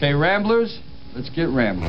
Hey, Ramblers, let's get rambling.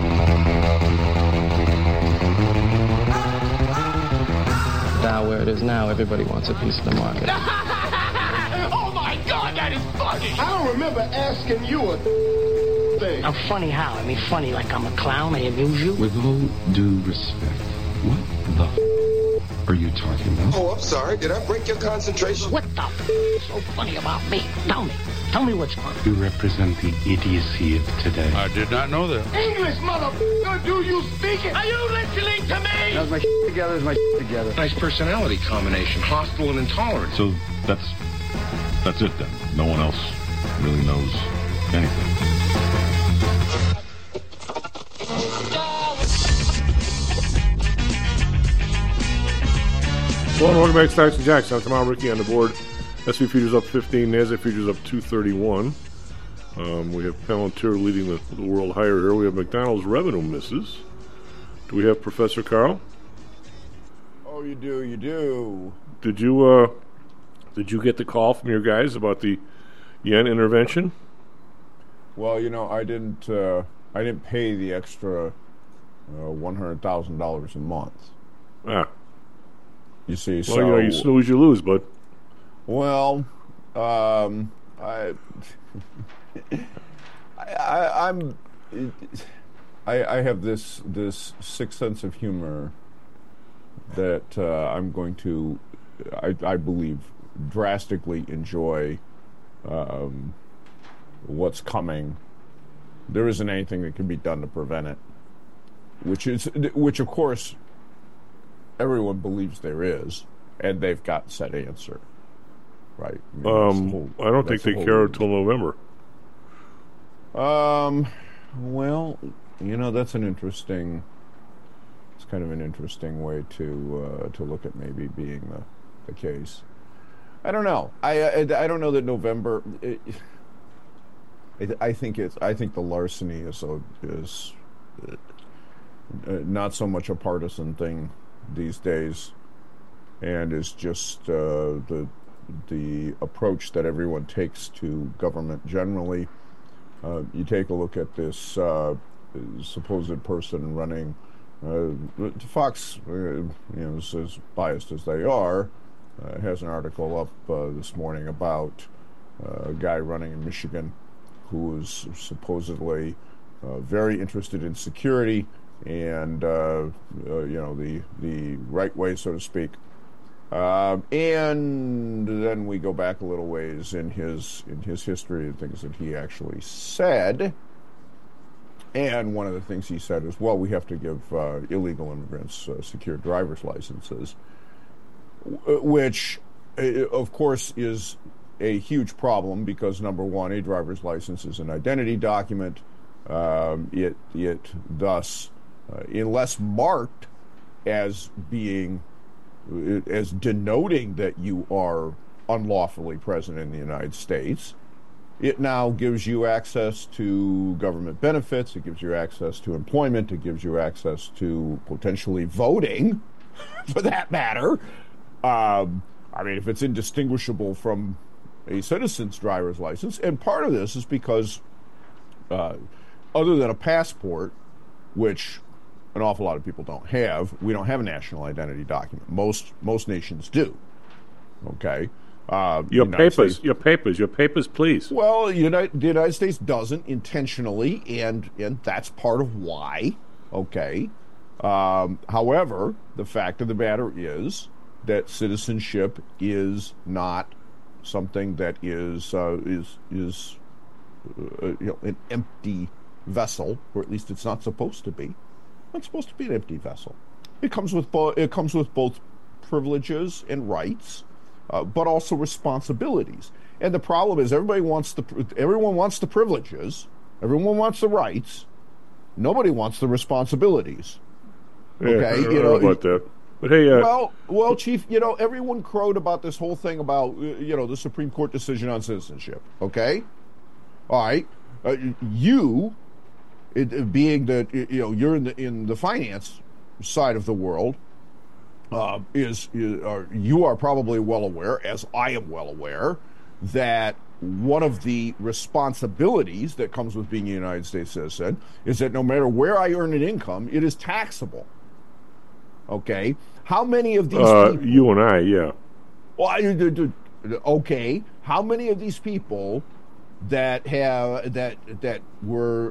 Now where it is now, everybody wants a piece of the market. Oh my God, that is funny! I don't remember asking you a thing. I'm funny how? I mean funny like I'm a clown, I amuse you? With all due respect, what the are you talking about? Oh, I'm sorry. Did I break your concentration? What the is so funny about me? Tell me. Tell me what's funny. You represent the idiocy of today. I did not know that. English, motherfucker, do you speak it? Are you listening to me? How's my together? Is my together? Nice personality combination, hostile and intolerant. So that's it then. No one else really knows anything. Well, welcome back to Stocks and Jacks. I'm Tom Ricky on the board. S&P futures up 15, NASDAQ futures up 231. We have Palantir leading the world higher here. We have McDonald's revenue misses. Do we have Professor Carl? Oh, you do. Did you get the call from your guys about the yen intervention? Well, I didn't pay the extra $100,000 a month. Ah. You see, well, you snooze, you lose, bud. Well, I have this sixth sense of humor that I'm going to, I believe, drastically enjoy what's coming. There isn't anything that can be done to prevent it, which of course everyone believes there is, and they've got set answer, right? I don't think they care until November. Well, that's it's kind of an interesting way to look at maybe being the case. I don't know. I don't know that November. I think the larceny is not so much a partisan thing these days, and is just the approach that everyone takes to government generally. You take a look at this supposed person running Fox, as biased as they are, has an article up this morning about a guy running in Michigan who is supposedly very interested in security and the right way, so to speak. And then we go back a little ways in his history and things that he actually said. And one of the things he said is, well, we have to give illegal immigrants secure driver's licenses, which, of course, is a huge problem because, number one, a driver's license is an identity document. It thus, unless marked as denoting that you are unlawfully present in the United States, it now gives you access to government benefits, it gives you access to employment, it gives you access to potentially voting, for that matter. If it's indistinguishable from a citizen's driver's license, and part of this is because other than a passport, which an awful lot of people don't have, we don't have a national identity document. Most nations do. Okay. Your papers, please. Well, the United States doesn't intentionally, and that's part of why. Okay. However, the fact of the matter is that citizenship is not something that is an empty vessel, or at least it's not supposed to be. It's not supposed to be an empty vessel. It comes with both privileges and rights, but also responsibilities. And the problem is everyone wants the privileges, everyone wants the rights, nobody wants the responsibilities. Okay, I don't know about that. But hey, well, Chief, everyone crowed about this whole thing about the Supreme Court decision on citizenship. Okay, all right, being that you're in the finance side of the world, you are probably well aware, as I am well aware, that one of the responsibilities that comes with being a United States citizen is that no matter where I earn an income, it is taxable. Okay? How many of these people... You and I, yeah. Well, okay. How many of these people that have that were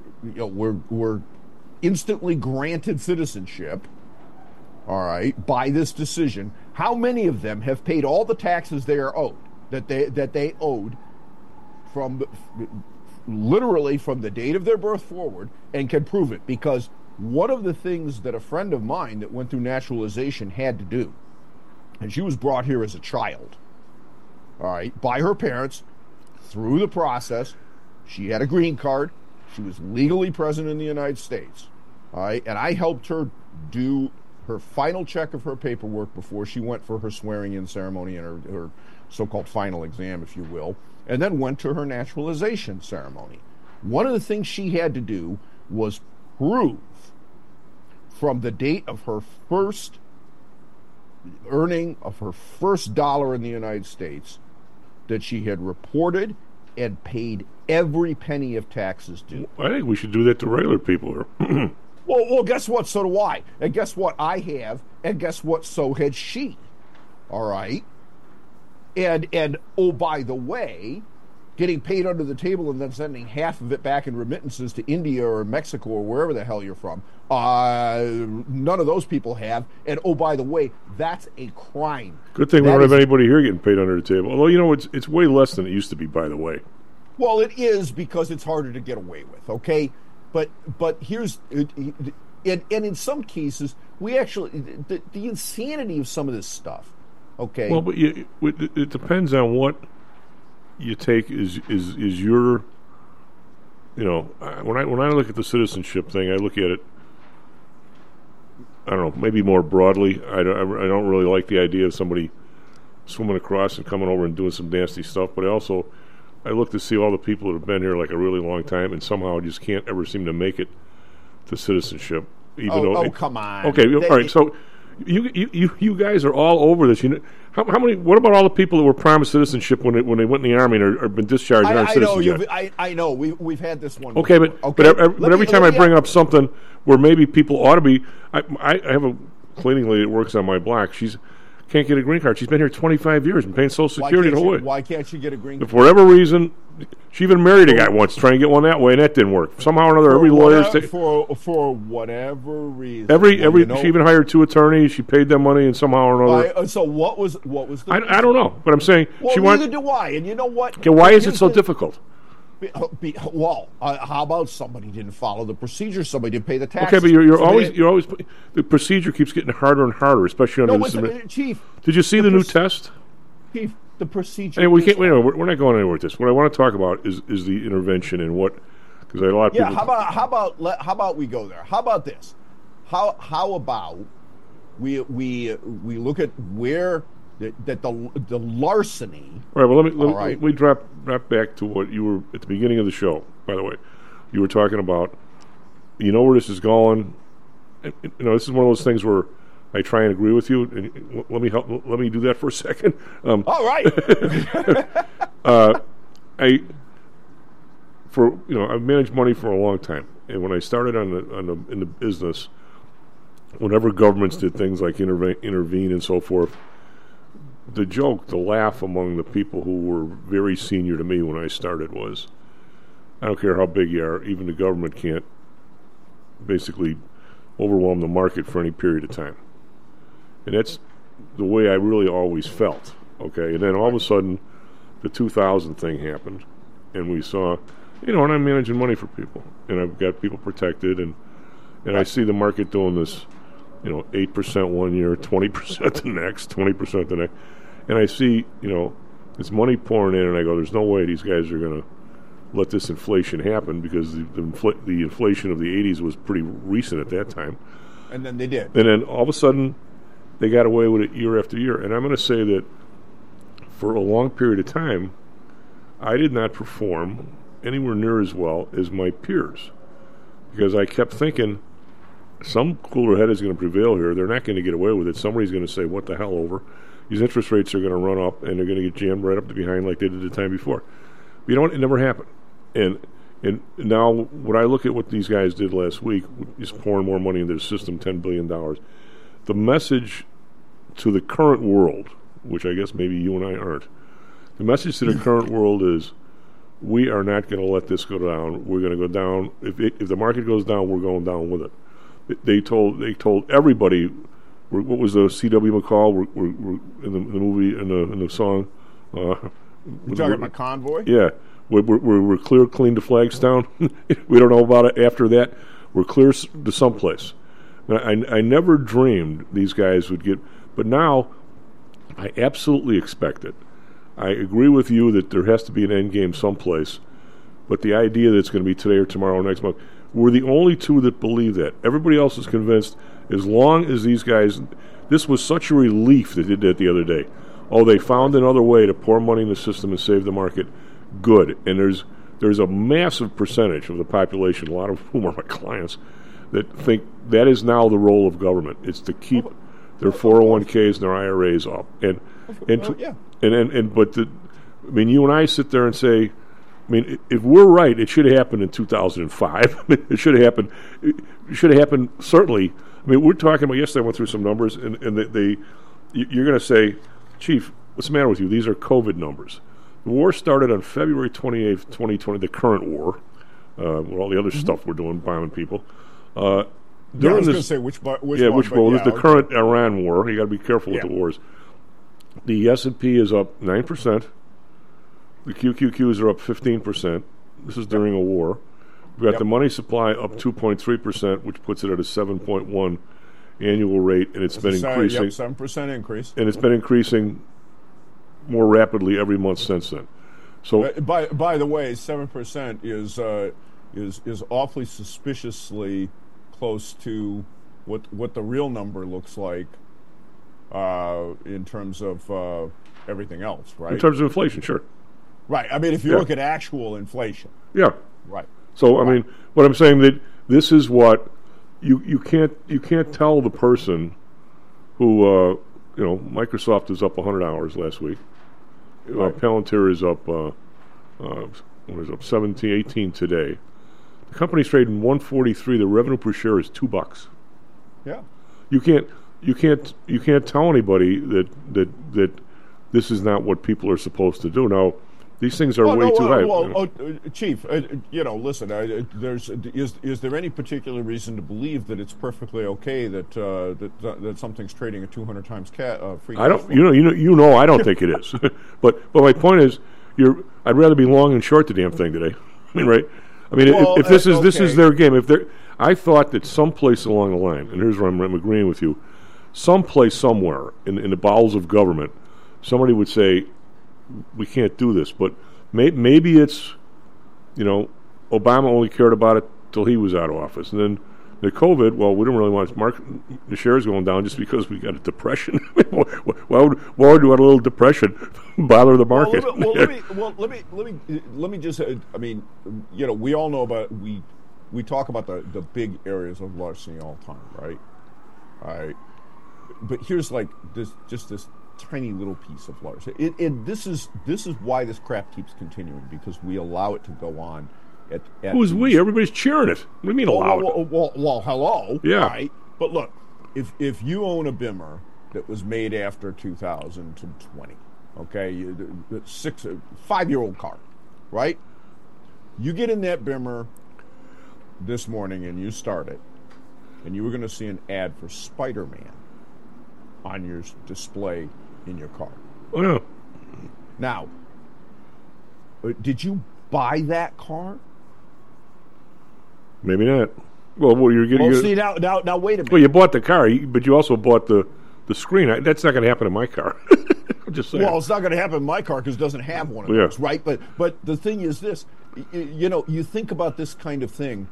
instantly granted citizenship, all right, by this decision, how many of them have paid all the taxes they are owed, that they owed from literally from the date of their birth forward, and can prove it? Because one of the things that a friend of mine that went through naturalization had to do, and she was brought here as a child, all right, by her parents, through the process, she had a green card, she was legally present in the United States, all right, and I helped her do her final check of her paperwork before she went for her swearing-in ceremony and her so-called final exam, if you will, and then went to her naturalization ceremony. One of the things she had to do was prove from the date of her first earning of her first dollar in the United States that she had reported and paid every penny of taxes due. I think we should do that to regular people. Well, guess what? So do I. And guess what? I have. And guess what? So had she. All right? And oh, by the way, getting paid under the table and then sending half of it back in remittances to India or Mexico or wherever the hell you're from, none of those people have. And oh, by the way, that's a crime. Good thing we don't have anybody here getting paid under the table. Although, you know, it's way less than it used to be, by the way. Well, it is, because it's harder to get away with, okay? But here's... And in some cases, we actually... The insanity of some of this stuff, okay? Well, but it depends on what you take is your... You know, when I look at the citizenship thing, I look at it, I don't know, maybe more broadly. I don't really like the idea of somebody swimming across and coming over and doing some nasty stuff, but I look to see all the people that have been here like a really long time and somehow just can't ever seem to make it to citizenship. Come on. Okay, all right. So you guys are all over this. You know, how many? What about all the people that were promised citizenship when they went in the army and are been discharged and aren't citizens yet? I know. We've had this one. Okay, but every time I bring up something where maybe people ought to be, I have a cleaning lady that works on my block. She's can't get a green card. She's been here 25 years and paying Social Security the whole way. Why can't she get a green card? For whatever reason, she even married a guy once trying to get one that way, and that didn't work. Somehow or another, every lawyer... For whatever reason. She even hired 2 attorneys. She paid them money, and somehow or another... So what was the... I don't know, but I'm saying... Neither do I, and you know what? Okay, why is it so difficult? How about somebody didn't follow the procedure? Somebody didn't pay the taxes. Okay, but you're always the procedure keeps getting harder and harder, especially under Chief. Did you see the new test? Chief, the procedure. Hey, we're not going anywhere with this. What I want to talk about is the intervention and what, because a lot of people. Yeah. How about we go there? How about this? How about we look at where. The larceny. All right. Well, let me drop back to what you were at the beginning of the show. By the way, you were talking about, you know, where this is going. And, you know, this is one of those things where I try and agree with you. And let me do that for a second. All right. I've managed money for a long time, and when I started in the business, whenever governments did things like intervene and so forth. The laugh among the people who were very senior to me when I started was, I don't care how big you are, even the government can't basically overwhelm the market for any period of time. And that's the way I really always felt, okay? And then all of a sudden, the 2000 thing happened, and we saw, and I'm managing money for people, and I've got people protected, and I see the market doing this, 8% one year, 20% the next, 20% the next. And I see, this money pouring in, and I go, there's no way these guys are going to let this inflation happen, because the inflation of the 80s was pretty recent at that time. And then they did. And then all of a sudden, they got away with it year after year. And I'm going to say that for a long period of time, I did not perform anywhere near as well as my peers, because I kept thinking, some cooler head is going to prevail here. They're not going to get away with it. Somebody's going to say, what the hell over? These interest rates are going to run up, and they're going to get jammed right up to behind like they did the time before. You know what? It never happened. And now when I look at what these guys did last week, just pouring more money into the system, $10 billion, the message to the current world, which I guess maybe you and I aren't, the message to the current world is we are not going to let this go down. We're going to go down. If the market goes down, we're going down with it. They told everybody. What was the C.W. McCall? We're in the movie in the song. You're talking about Convoy? Yeah, we're clear, clean to Flagstown. We don't know about it after that. We're clear to someplace. Now, I never dreamed these guys would get, but now I absolutely expect it. I agree with you that there has to be an end game someplace, but the idea that it's going to be today or tomorrow or next month, we're the only two that believe that. Everybody else is convinced as long as these guys, this was such a relief they did that the other day. Oh, they found another way to pour money in the system and save the market. Good. And there's a massive percentage of the population, a lot of whom are my clients, that think that is now the role of government. It's to keep their 401ks and their IRAs up. I mean, you and I sit there and say, I mean, if we're right, it should have happened in 2005. It should have happened. It should have happened certainly. I mean, we're talking about yesterday. I went through some numbers, and you're going to say, Chief, what's the matter with you? These are COVID numbers. The war started on February 28th, 2020. The current war, with all the other stuff we're doing, bombing people. I was going to say which war. The current Iran war. You got to be careful with the wars. The S&P is up 9%. The QQQs are up 15%. This is during a war. We've got the money supply up 2.3%, which puts it at a 7.1 annual rate, and it's been increasing. 7% increase. And it's been increasing more rapidly every month since then. So, by the way, 7% is awfully suspiciously close to what the real number looks like in terms of everything else, right? In terms of inflation, sure. Right. I mean, if you look at actual inflation. Yeah. Right. So, I mean, what I'm saying that this is what you can't tell the person who Microsoft is up 100 hours last week. Right. Palantir is up 17, 18 today. The company's trading 143. The revenue per share is $2. Yeah. You can't tell anybody that this is not what people are supposed to do. Now, these things are way too high. Chief, listen. Is there any particular reason to believe that it's perfectly okay that something's trading at 200 times free? I don't. I don't think it is. but my point is, I'd rather be long and short the damn thing today. I mean, right? I mean, if this is their game. I thought that someplace along the line, and here's where I'm agreeing with you, someplace somewhere in the bowels of government, somebody would say, we can't do this. But maybe it's, Obama only cared about it till he was out of office. And then the COVID, well, we don't really want the shares going down just because we got a depression. Why would a little depression bother the market? Let me just, we all know about, we talk about the big areas of larceny all the time, right? All right. But here's this tiny little piece of larceny. This is why this crap keeps continuing, because we allow it to go on. Who's we? Everybody's cheering it. What do you mean allow it? Well, hello. Yeah. Right? But look, if you own a Bimmer that was made after 2020, okay, 5-year-old car, right? You get in that Bimmer this morning and you start it, and you were going to see an ad for Spider-Man on your display in your car. Oh, yeah. Now, did you buy that car? Maybe not. Well, you're getting. Well, see, now, wait a minute. Well, you bought the car, but you also bought the screen. That's not going to happen in my car. I'm just saying. Well, it's not going to happen in my car because it doesn't have one of those, right? But the thing is this, you think about this kind of thing.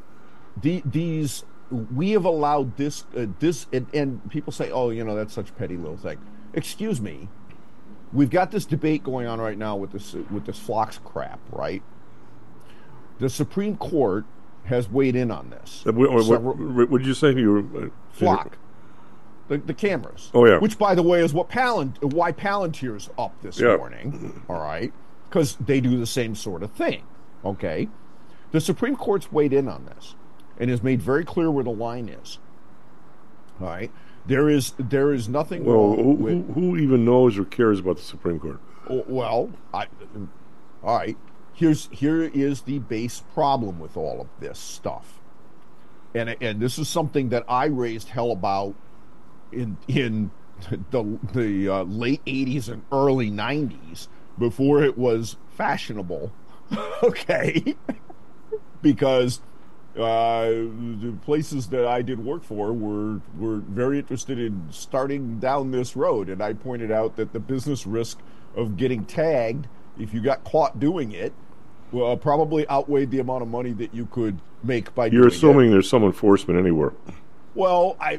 We have allowed this, and people say, oh, that's such a petty little thing. Excuse me. We've got this debate going on right now with this Phlox crap, right? The Supreme Court has weighed in on this. What did you say? Phlox. The cameras. Oh, yeah. Which, by the way, is why Palantir's up this morning. All right. because they do the same sort of thing. Okay, the Supreme Court's weighed in on this and has made very clear where the line is. All right, there is nothing wrong with... who even knows or cares about the Supreme Court? Well, all right. Here is the base problem with all of this stuff, and this is something that I raised hell about in the late 80s and early 90s before it was fashionable. Okay, because the places that I did work for were very interested in starting down this road, and I pointed out that the business risk of getting tagged if you got caught doing it probably outweighed the amount of money that you could make by doing it. You're assuming there's some enforcement anywhere. Well, I'm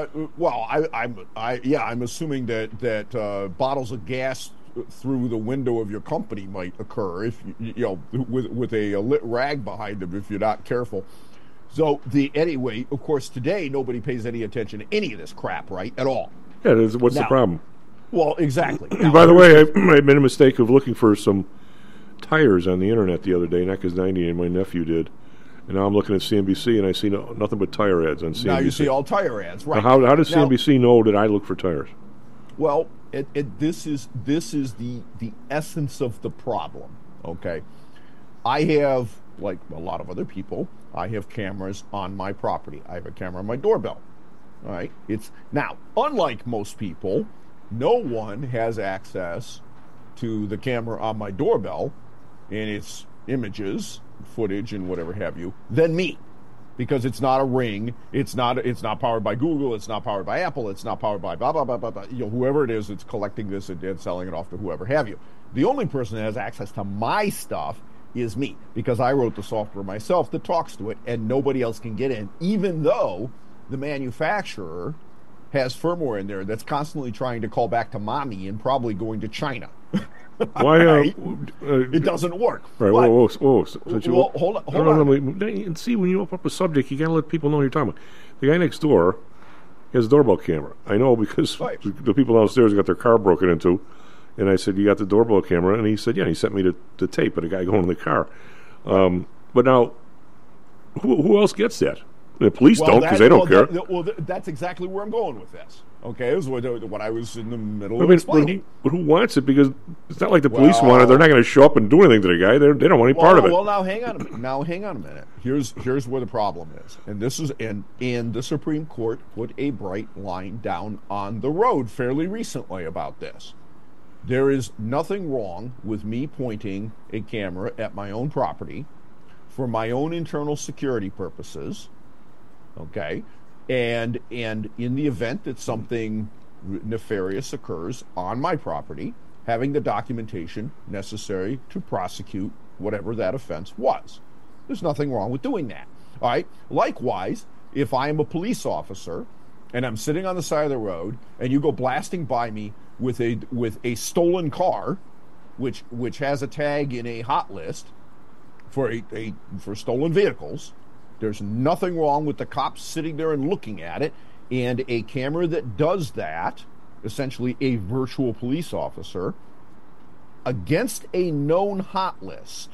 assuming that bottles of gas through the window of your company might occur if with a lit rag behind them if you're not careful. So anyway, of course, today nobody pays any attention to any of this crap, right? At all. Yeah, what's the problem? Well, exactly. And by the way, I made a mistake of looking for some tires on the internet the other day, not because 90 and my nephew did. And now I'm looking at CNBC and I see nothing but tire ads on CNBC. Now you see all tire ads, right? Now, how does CNBC know that I look for tires? Well, this is the essence of the problem. Okay, I have, like a lot of other people, I have cameras on my property. I have a camera on my doorbell. All right, now unlike most people, no one has access to the camera on my doorbell and its images, footage, and whatever have you, than me, because it's not a Ring, it's not powered by Google, it's not powered by Apple, it's not powered by blah blah blah blah blah. Whoever it is that's collecting this and selling it off to whoever have you. The only person that has access to my stuff is me, because I wrote the software myself that talks to it, and nobody else can get in, even though the manufacturer has firmware in there that's constantly trying to call back to mommy and probably going to China. Why? Right? It doesn't work. Right. But, whoa. Hold on. And see, when you open up a subject, you got to let people know what you're talking about. The guy next door has a doorbell camera. I know because the people downstairs got their car broken into, and I said, "You got the doorbell camera?" And he said, "Yeah." He sent me the tape of the guy going in the car. But now, who else gets that? The police don't, because they don't care. That's exactly where I'm going with this. Okay, this is what I was in the middle of explaining. But who wants it? Because it's not like the police want it. They're not going to show up and do anything to the guy. They don't want any part of it. Well, now hang on a minute. Here's where the problem is, and this is and the Supreme Court put a bright line down on the road fairly recently about this. There is nothing wrong with me pointing a camera at my own property for my own internal security purposes. Okay, and in the event that something nefarious occurs on my property, having the documentation necessary to prosecute whatever that offense was. There's nothing wrong with doing that. All right. Likewise, if I am a police officer and I'm sitting on the side of the road and you go blasting by me with a stolen car, which has a tag in a hot list for stolen vehicles. There's nothing wrong with the cops sitting there and looking at it, and a camera that does that, essentially a virtual police officer, against a known hot list,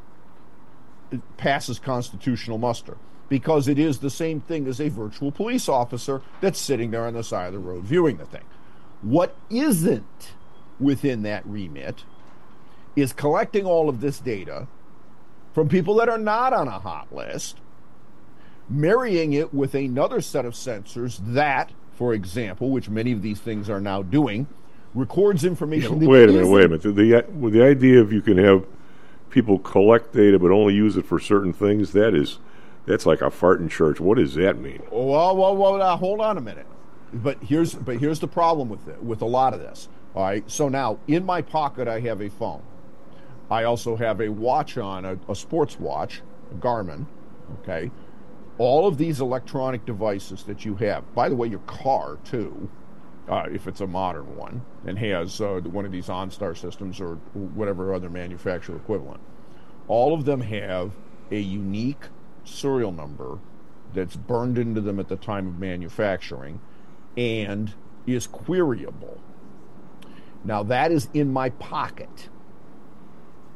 it passes constitutional muster, because it is the same thing as a virtual police officer that's sitting there on the side of the road viewing the thing. What isn't within that remit is collecting all of this data from people that are not on a hot list, marrying it with another set of sensors that, for example, which many of these things are now doing, records information. Wait a minute. The idea of you can have people collect data but only use it for certain things, that's like a fart in church. What does that mean? Well, now, hold on a minute. But here's the problem with a lot of this. All right. So now in my pocket I have a phone. I also have a watch on, a sports watch, a Garmin. Okay. All of these electronic devices that you have, by the way, your car too, if it's a modern one, and has one of these OnStar systems or whatever other manufacturer equivalent, all of them have a unique serial number that's burned into them at the time of manufacturing and is queryable. Now that is in my pocket.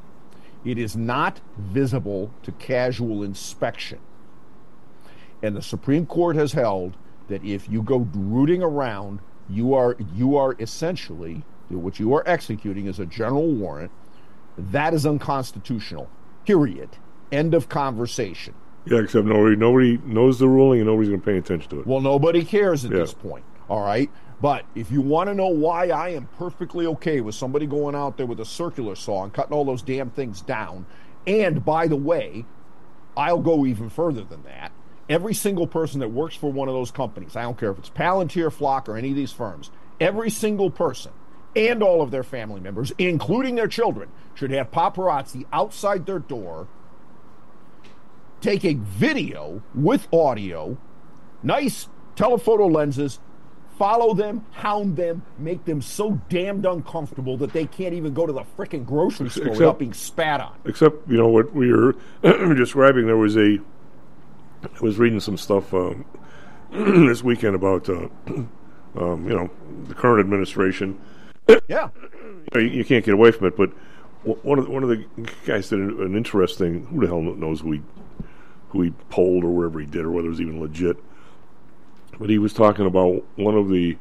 It is not visible to casual inspection. And the Supreme Court has held that if you go rooting around, you are essentially, what you are executing is a general warrant. That is unconstitutional. Period. End of conversation. Yeah, except nobody knows the ruling and nobody's going to pay attention to it. Well, nobody cares at this point. All right? But if you want to know why I am perfectly okay with somebody going out there with a circular saw and cutting all those damn things down, and by the way, I'll go even further than that. Every single person that works for one of those companies, I don't care if it's Palantir, Flock, or any of these firms, every single person and all of their family members, including their children, should have paparazzi outside their door taking video with audio, nice telephoto lenses, follow them, hound them, make them so damned uncomfortable that they can't even go to the frickin' grocery store without being spat on. Except, what we were describing, I was reading some stuff this weekend about, the current administration. Yeah. You can't get away from it, but one of the guys did an interesting, who the hell knows who he polled or wherever he did or whether it was even legit. But he was talking about one of the,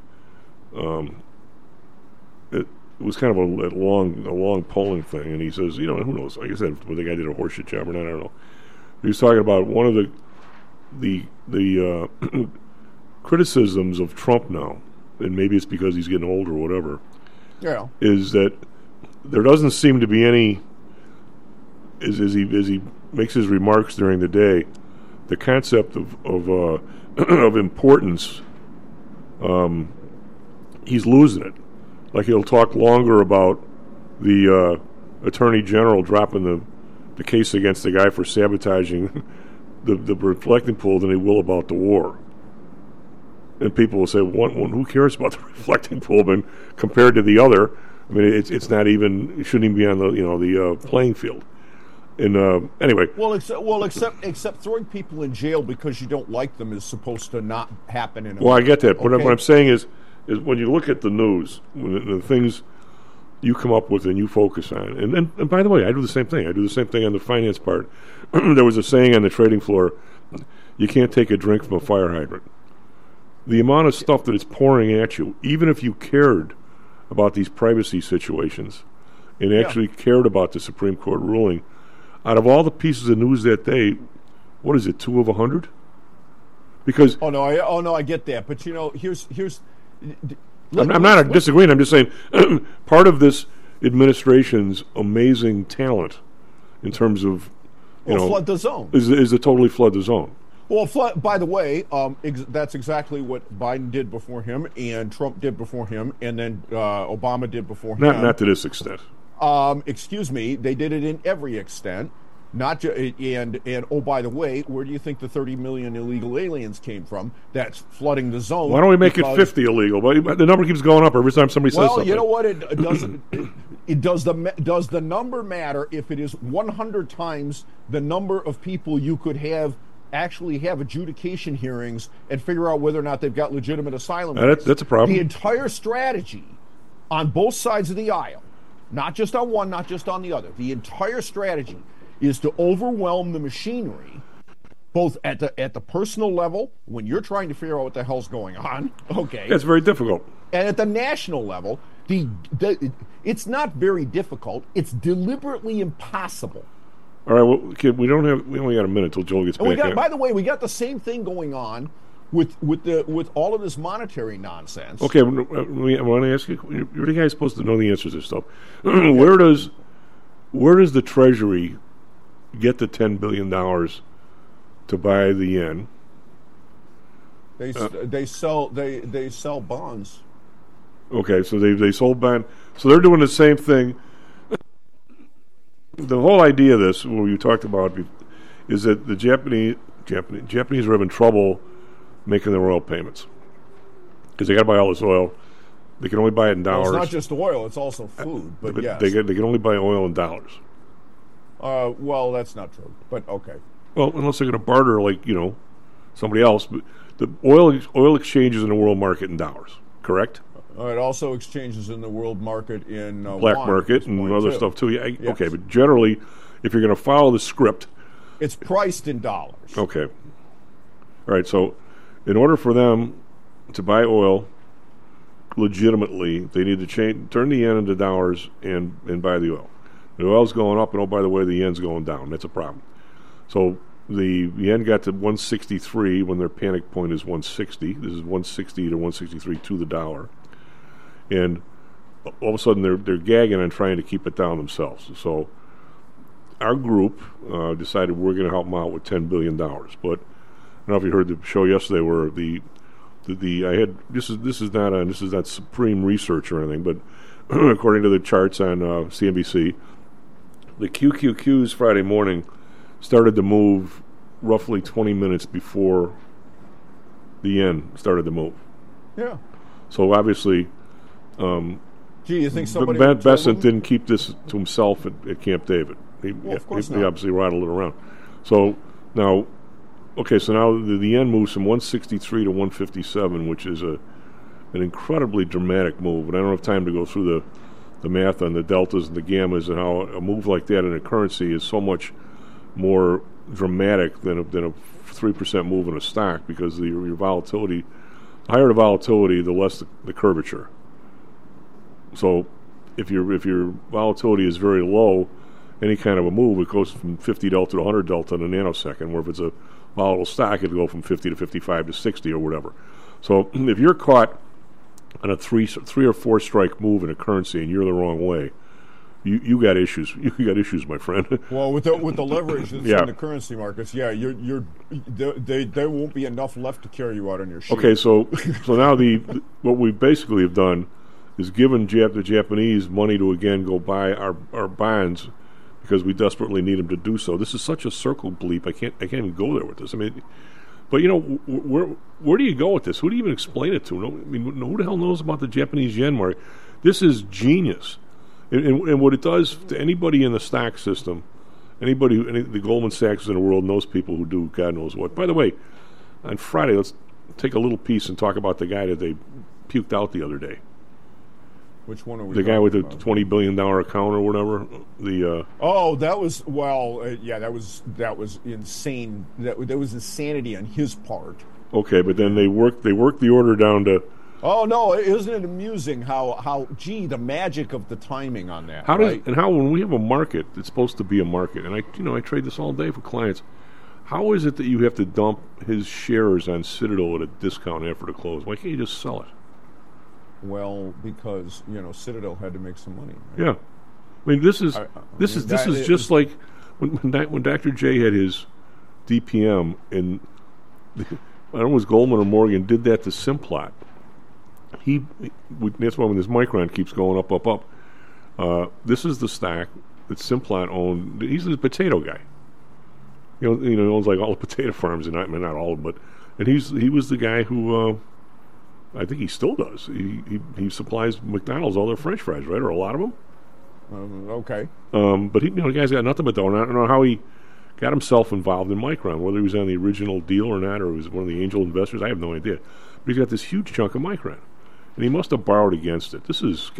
it was kind of a long polling thing, and he says, who knows? Like I said, whether the guy did a horseshit job or not, I don't know. He was talking about one of the criticisms of Trump now, and maybe it's because he's getting older or whatever, is that there doesn't seem to be any, as he makes his remarks during the day, the concept of importance, he's losing it. Like he'll talk longer about the Attorney General dropping the case against the guy for sabotaging the reflecting pool than he will about the war. And people will say, who cares about the reflecting pool? But compared to the other, I mean, it's not even, it shouldn't even be on the playing field. And anyway, except throwing people in jail because you don't like them is supposed to not happen in. Well, I get that, but what I'm saying is when you look at the news, when the things you come up with and you focus on, and by the way, I do the same thing. I do the same thing on the finance part. There was a saying on the trading floor: you can't take a drink from a fire hydrant. The amount of stuff that it's pouring at you, even if you cared about these privacy situations and actually cared about the Supreme Court ruling. Out of all the pieces of news that day, what is it, 2 of 100? Because I get that, but here's. I'm not disagreeing. I'm just saying part of this administration's amazing talent, in terms of flood the zone, is to totally flood the zone. Well, by the way, that's exactly what Biden did before him, and Trump did before him, and then Obama did before him. Not to this extent. Excuse me, they did it in every extent. And oh, by the way, where do you think the 30 million illegal aliens came from? That's flooding the zone. Why don't we make it 50 illegal? But the number keeps going up every time somebody says something. Well, you know what? It doesn't. Does the number matter if it is 100 times the number of people you could actually have adjudication hearings and figure out whether or not they've got legitimate asylum? That's a problem. The entire strategy on both sides of the aisle, not just on one, not just on the other, the entire strategy is to overwhelm the machinery, both at the personal level, when you're trying to figure out what the hell's going on, okay. That's very difficult. And at the national level, it's not very difficult. It's deliberately impossible. All right, well, kid, we only got a minute till Joel gets back. By the way, we got the same thing going on with all of this monetary nonsense. Okay, I want to ask you. You're the guy supposed to know the answers to this stuff. Where does the Treasury get the $10 billion to buy the yen? They sell bonds. Okay, so they sold bond. So they're doing the same thing. The whole idea of this, what you talked about, is that the Japanese are having trouble making their oil payments because they got to buy all this oil. They can only buy it in dollars. Well, it's not just oil; it's also food. But yes, they can only buy oil in dollars. Well, that's not true. But okay. Well, unless they're going to barter like somebody else, but the oil exchanges in the world market in dollars, correct? It also exchanges in the world market in black market and other stuff too. Yeah, okay, but generally, if you're going to follow the script. It's priced in dollars. Okay. All right, so in order for them to buy oil legitimately, they need to turn the yen into dollars and buy the oil. The oil's going up, and oh, by the way, the yen's going down. That's a problem. So the yen got to 163 when their panic point is 160. This is 160 to 163 to the dollar. And all of a sudden they're gagging on trying to keep it down themselves. So our group decided we're going to help them out with $10 billion. But I don't know if you heard the show yesterday where this is not supreme research or anything, but according to the charts on CNBC, the QQQs Friday morning started to move roughly 20 minutes before the yen started to move. Yeah. So obviously, you think somebody Besant didn't keep this to himself at Camp David. He obviously rattled it around. So now, the yen moves from 163 to 157, which is an incredibly dramatic move. And I don't have time to go through the math on the deltas and the gammas and how a move like that in a currency is so much more dramatic than a 3% move in a stock, because your volatility, the higher the volatility, the less the curvature. So if your volatility is very low, any kind of a move, it goes from 50 delta to 100 delta in a nanosecond, where if it's a volatile stock, it'll go from 50 to 55 to 60 or whatever. So if you're caught on a three or four strike move in a currency and you're the wrong way, you got issues. You got issues, my friend. Well, with the leverage that's in the currency markets, there won't be enough left to carry you out on your ship. Okay, so now what we basically have done is given the Japanese money to again go buy our bonds, because we desperately need them to do so. This is such a circle bleep. I can't even go there with this. I mean, but where do you go with this? Who do you even explain it to? Who the hell knows about the Japanese yen market? This is genius. And what it does to anybody in the stock system, the Goldman Sachs in the world, and those people who do God knows what. By the way, on Friday, let's take a little piece and talk about the guy that they puked out the other day. Which one are we? The guy with the about? $20 billion account or whatever. That was insane. That was insanity on his part. Okay, but then they worked the order down to. Oh no! Isn't it amusing how the magic of the timing on that? How when we have a market, it's supposed to be a market, and I trade this all day for clients. How is it that you have to dump his shares on Citadel at a discount after the close? Why can't you just sell it? Well, because Citadel had to make some money. Right? Yeah, I mean this is just like when Dr. J had his DPM, and I don't know if it was Goldman or Morgan did that to Simplot. That's why when this Micron keeps going up. This is the stock that Simplot owned. He's a potato guy. He owns like all the potato farms, and not all of them, and he was the guy who. I think he still does. He supplies McDonald's all their French fries, right, or a lot of them. Okay. But the guy's got nothing but dough. I don't know how he got himself involved in Micron, whether he was on the original deal or not, or he was one of the angel investors. I have no idea. But he's got this huge chunk of Micron, and he must have borrowed against it. This is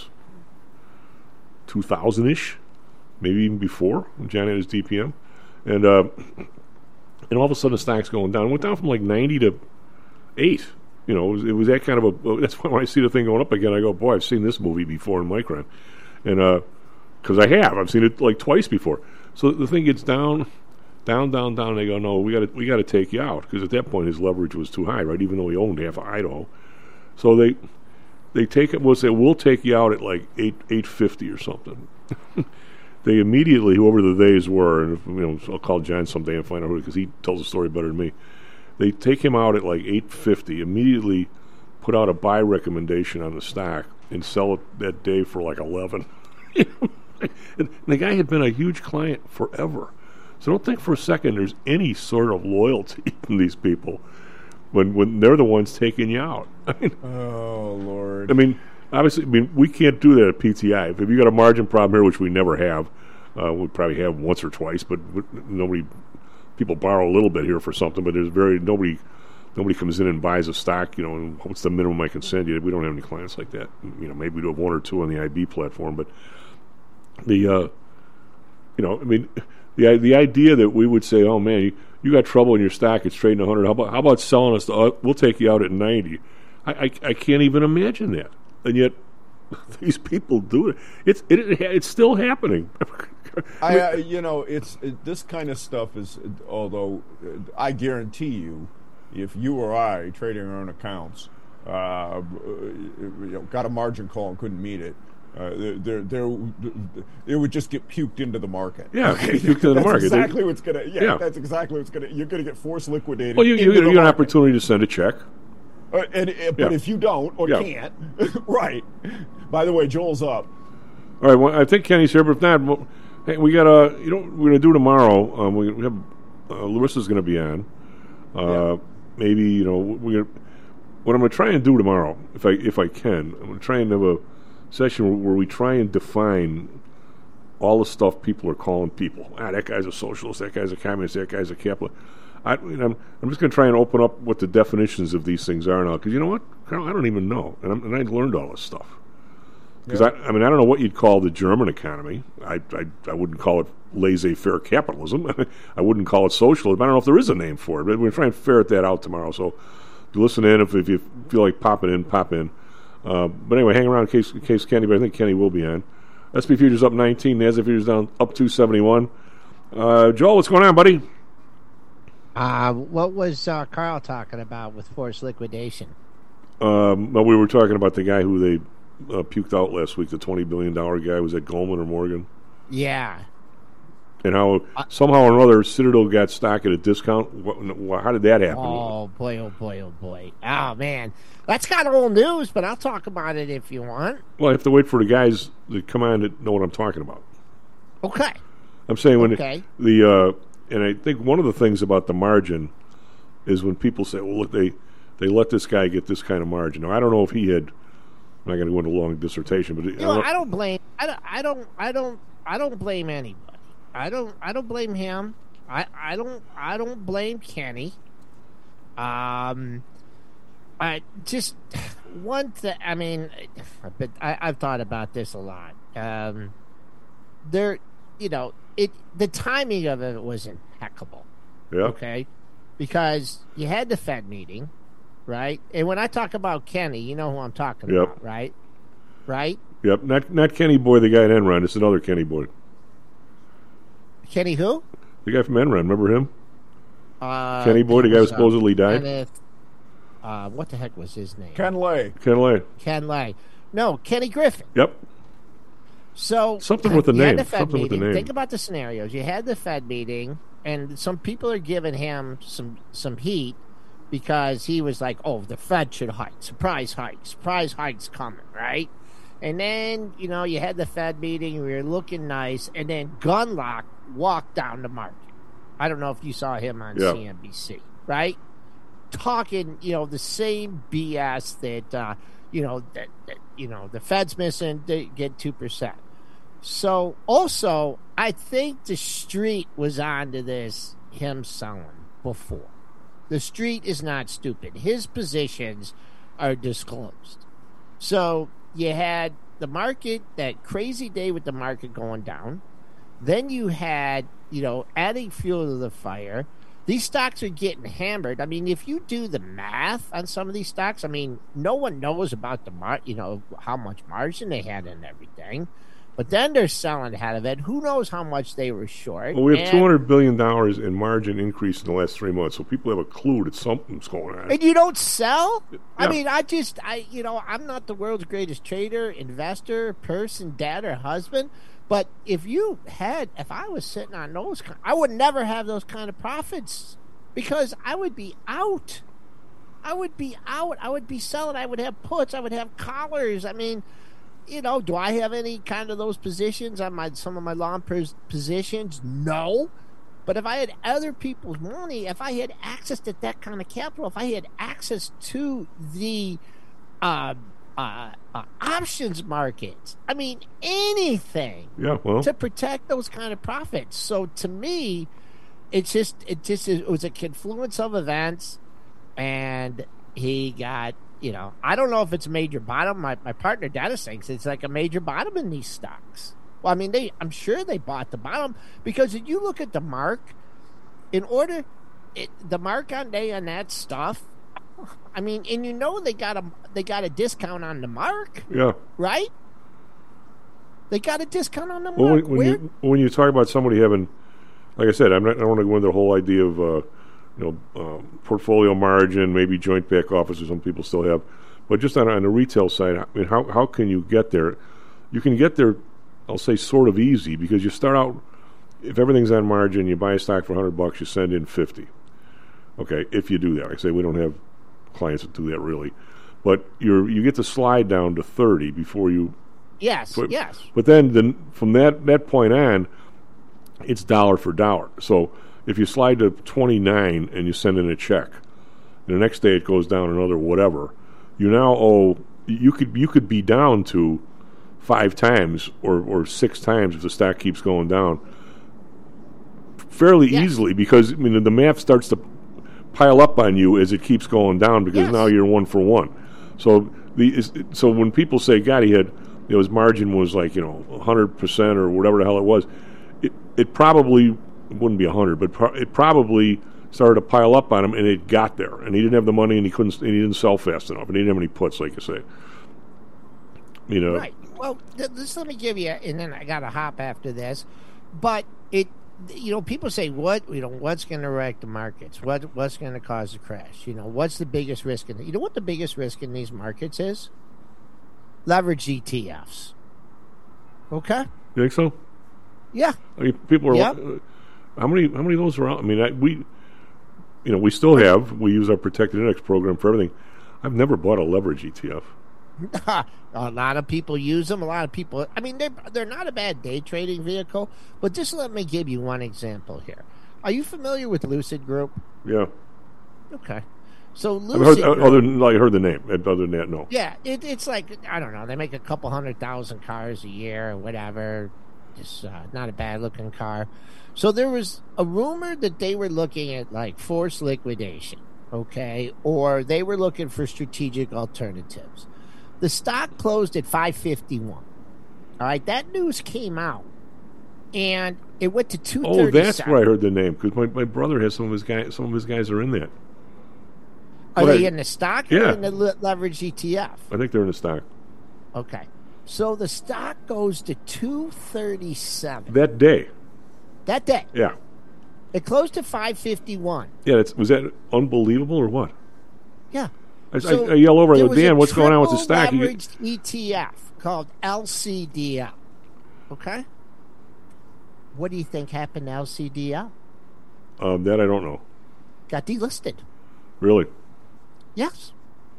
2000-ish, maybe even before when John had his DPM, and all of a sudden the stock's going down. It went down from like 90 to 8. It was that kind of that's why when I see the thing going up again, I go, boy, I've seen this movie before in Micron. And because I've seen it like twice before. So the thing gets down, and they go, no, we got to take you out, because at that point his leverage was too high, right? Even though he owned half of Idaho. So they take it. We'll say we'll take you out at like $8.50 or something. They immediately, whoever the theys were, and I'll call John someday and find out who, because he tells the story better than me. They take him out at like $8.50, immediately put out a buy recommendation on the stock and sell it that day for like $11. And the guy had been a huge client forever. So don't think for a second there's any sort of loyalty in these people when they're the ones taking you out. Oh, Lord. Obviously, we can't do that at PTI. If you got a margin problem here, which we never have, we probably have once or twice, but people borrow a little bit here for something, but there's nobody comes in and buys a stock, and what's the minimum I can send you? We don't have any clients like that. Maybe we do have one or two on the IB platform, but I mean, the idea that we would say, oh man, you got trouble in your stock, it's trading 100. How about selling us? We'll take you out at 90. I can't even imagine that, and yet these people do it. It's still happening. This kind of stuff is. Although I guarantee you, if you or I trading our own accounts, got a margin call and couldn't meet it, it would just get puked into the market. Yeah, puked into the market. Exactly what's gonna. Yeah, that's exactly what's gonna. You're gonna get forced liquidated. Well, you get an opportunity to send a check. But if you don't or can't, right. By the way, Joel's up. All right. Well, I think Kenny's here, but if not, hey, we got we're going to do tomorrow. We have Larissa's going to be on. Maybe what I'm going to try and do tomorrow, if I can, I'm going to try and have a session where we try and define all the stuff people are calling people. That guy's a socialist. That guy's a communist. That guy's a capitalist. I'm just going to try and open up what the definitions of these things are now, because you know what, Carl, I don't even know, and I learned all this stuff. Because I don't know what you'd call the German economy. I wouldn't call it laissez-faire capitalism. I wouldn't call it socialism. I don't know if there is a name for it, but we're trying to ferret that out tomorrow. So listen in if you feel like popping in, pop in. But anyway, hang around in case Kenny. But I think Kenny will be on. SP futures up 19. NASDAQ futures down up 271. Joel, what's going on, buddy? What was Carl talking about with forced liquidation? Well, we were talking about the guy who they puked out last week, the $20 billion guy. Was that Goldman or Morgan? Yeah. And how somehow or another Citadel got stock at a discount. How did that happen? Oh, boy, oh, boy, oh, boy. Oh, man. That's kind of old news, but I'll talk about it if you want. Well, I have to wait for the guys that come on that know what I'm talking about. Okay. I'm saying when and I think one of the things about the margin is when people say, well, look, they let this guy get this kind of margin. Now, I don't know if he had, I'm not going to go into a long dissertation, but I don't blame anybody. I don't blame him. I don't blame Kenny. I just one thing. I mean, but I've thought about this a lot. The timing of it was impeccable. Yeah. Okay. Because you had the Fed meeting, right? And when I talk about Kenny, you know who I'm talking about, right? Right? Yep. Not Kenny Boy, the guy at Enron. It's another Kenny Boy. Kenny who? The guy from Enron. Remember him? Kenny Boy, the guy who supposedly died. What the heck was his name? Ken Lay. No, Kenny Griffin. Yep. So something with the name. Something with the name. Think about the scenarios. You had the Fed meeting, and some people are giving him some heat because he was like, "Oh, the Fed should hike. Surprise hike's coming, right?" And then you had the Fed meeting. We were looking nice, and then Gundlach walked down the market. I don't know if you saw him on CNBC, right? Talking, the same BS that the Fed's missing to get 2%. So also, I think the street was onto this, him selling before. The street is not stupid. His positions are disclosed. So you had the market, that crazy day with the market going down. Then you had, adding fuel to the fire. These stocks are getting hammered. I mean, if you do the math on some of these stocks, I mean, no one knows about how much margin they had and everything. But then they're selling out of it. Who knows how much they were short? Well, we have $200 billion in margin increase in the last 3 months, so people have a clue that something's going on. And you don't sell? Yeah. I mean, I'm not the world's greatest trader, investor, person, dad, or husband. But if I was sitting on those, I would never have those kind of profits because I would be out. I would be selling. I would have puts. I would have collars. I mean, do I have any kind of those positions on some of my long positions? No. But if I had other people's money, if I had access to that kind of capital, if I had access to the options markets, I mean, anything to protect those kind of profits. So to me, it was a confluence of events, and he got, I don't know if it's a major bottom. My partner Dennis thinks it's like a major bottom in these stocks. Well, I mean, I'm sure they bought the bottom because if you look at the mark, the mark on day on that stuff, I mean, and they got a discount on the mark. Yeah. Right? They got a discount on the mark. When you talk about somebody having, like I said, I don't want to go into the whole idea of portfolio margin, maybe joint back office, or some people still have, but just on the retail side, I mean, how can you get there? You can get there, I'll say, sort of easy, because you start out, if everything's on margin, you buy a stock for $100, you send in 50. Okay, if you do that. Like I say, we don't have clients that do that really, but you get to slide down to 30 before you. Yes. But then from that point on, it's dollar for dollar. So if you slide to 29 and you send in a check, and the next day it goes down another whatever, you now owe. You could be down to 5 times or 6 times if the stock keeps going down fairly easily, because I mean the math starts to pile up on you as it keeps going down, because now you're 1 for 1. So when people say, God, his margin was like 100% or whatever the hell it was, it probably wouldn't be 100, but it probably started to pile up on him, and it got there, and he didn't have the money, and he didn't sell fast enough, and he didn't have any puts, like you say. Right. Well, just let me give you, and then I got to hop after this, but people say what's going to wreck the markets? What's going to cause the crash? What's the biggest risk in it? You know what the biggest risk in these markets is? Leverage ETFs. Okay. You think so? Yeah. I mean, people are. Yep. How many of those are out? I mean, we still have. We use our protected index program for everything. I've never bought a leverage ETF. A lot of people use them. A lot of people. I mean, they're not a bad day trading vehicle. But just let me give you one example here. Are you familiar with Lucid Group? Yeah. Okay. So Lucid I heard the name. Other than that, no. Yeah, it's like, I don't know. They make a couple 100,000 cars a year or whatever. Just not a bad looking car. So there was a rumor that they were looking at like forced liquidation, okay, or they were looking for strategic alternatives. The stock closed at 551. All right, that news came out, and it went to 237. Oh, that's where I heard the name, because my brother has some of his guys are in that. Are they in the stock or yeah. in the leverage ETF? I think they're in the stock. Okay. So the stock goes to 237. That day. That day. Yeah. It closed to 551. Yeah, was that unbelievable or what? Yeah. I yell over, I go, Dan, what's going on with the stock? Leveraged ETF called LCDL. Okay? What do you think happened to LCDL? That I don't know. Got delisted. Really? Yes.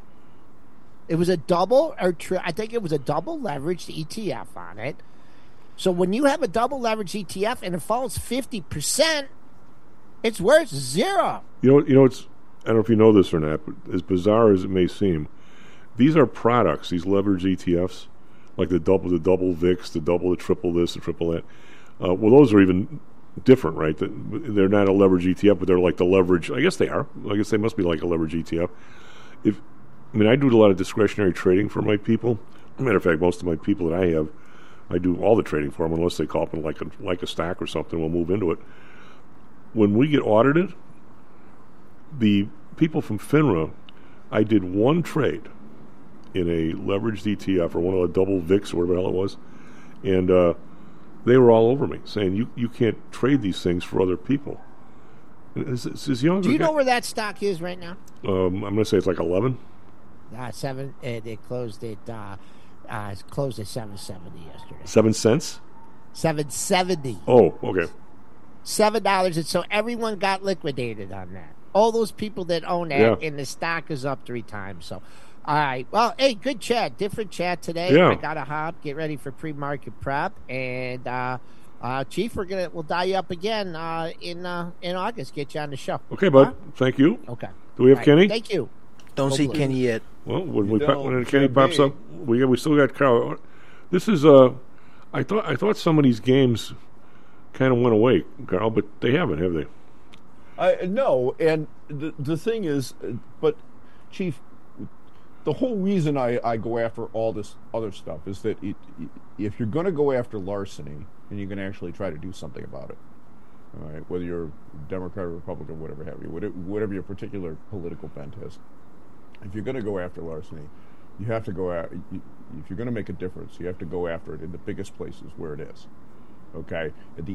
It was a double, I think it was a double leveraged ETF on it. So when you have a double leveraged ETF and it falls 50%, it's worth zero. You know, it's, I don't know if you know this or not, but as bizarre as it may seem, these are products, these leveraged ETFs, like the double VIX, the double, the triple this, the triple that. Well, those are even different, right? They're not a leverage ETF, but they're like the leverage. I guess they are. I guess they must be like a leverage ETF. I do a lot of discretionary trading for my people. As a matter of fact, most of my people that I have, I do all the trading for them unless they call up and like a stock or something. We'll move into it. When we get audited, the people from FINRA, I did one trade in a leveraged ETF or one of the double VIX or whatever the hell it was, and they were all over me saying, you can't trade these things for other people. It's younger. Do you know where that stock is right now? I'm going to say it's like 11. 7. It closed at closed at 770 yesterday. 7 cents. 770. Oh, okay. $7, and so everyone got liquidated on that. All those people that own that, and the stock is up 3 times. So, all right. Well, hey, good chat. Different chat today. Yeah. I got to hop. Get ready for pre-market prep, and Chief, we'll dial you up again in August. Get you on the show. Okay, bud. Thank you. Okay. Do we have Kenny? Thank you. Don't see Kenny yet. Well, when Kenny pops up, we still got Carl. This is I thought some of these games kind of went away, Carl, but they haven't, have they? No, and the thing is, but Chief, the whole reason I go after all this other stuff is that if you're going to go after larceny, then you can actually try to do something about it. All right, whether you're Democrat or Republican, whatever have you, whatever your particular political bent is. If you're going to go after larceny, you have to go after. If you're going to make a difference, you have to go after it in the biggest places where it is. Okay, the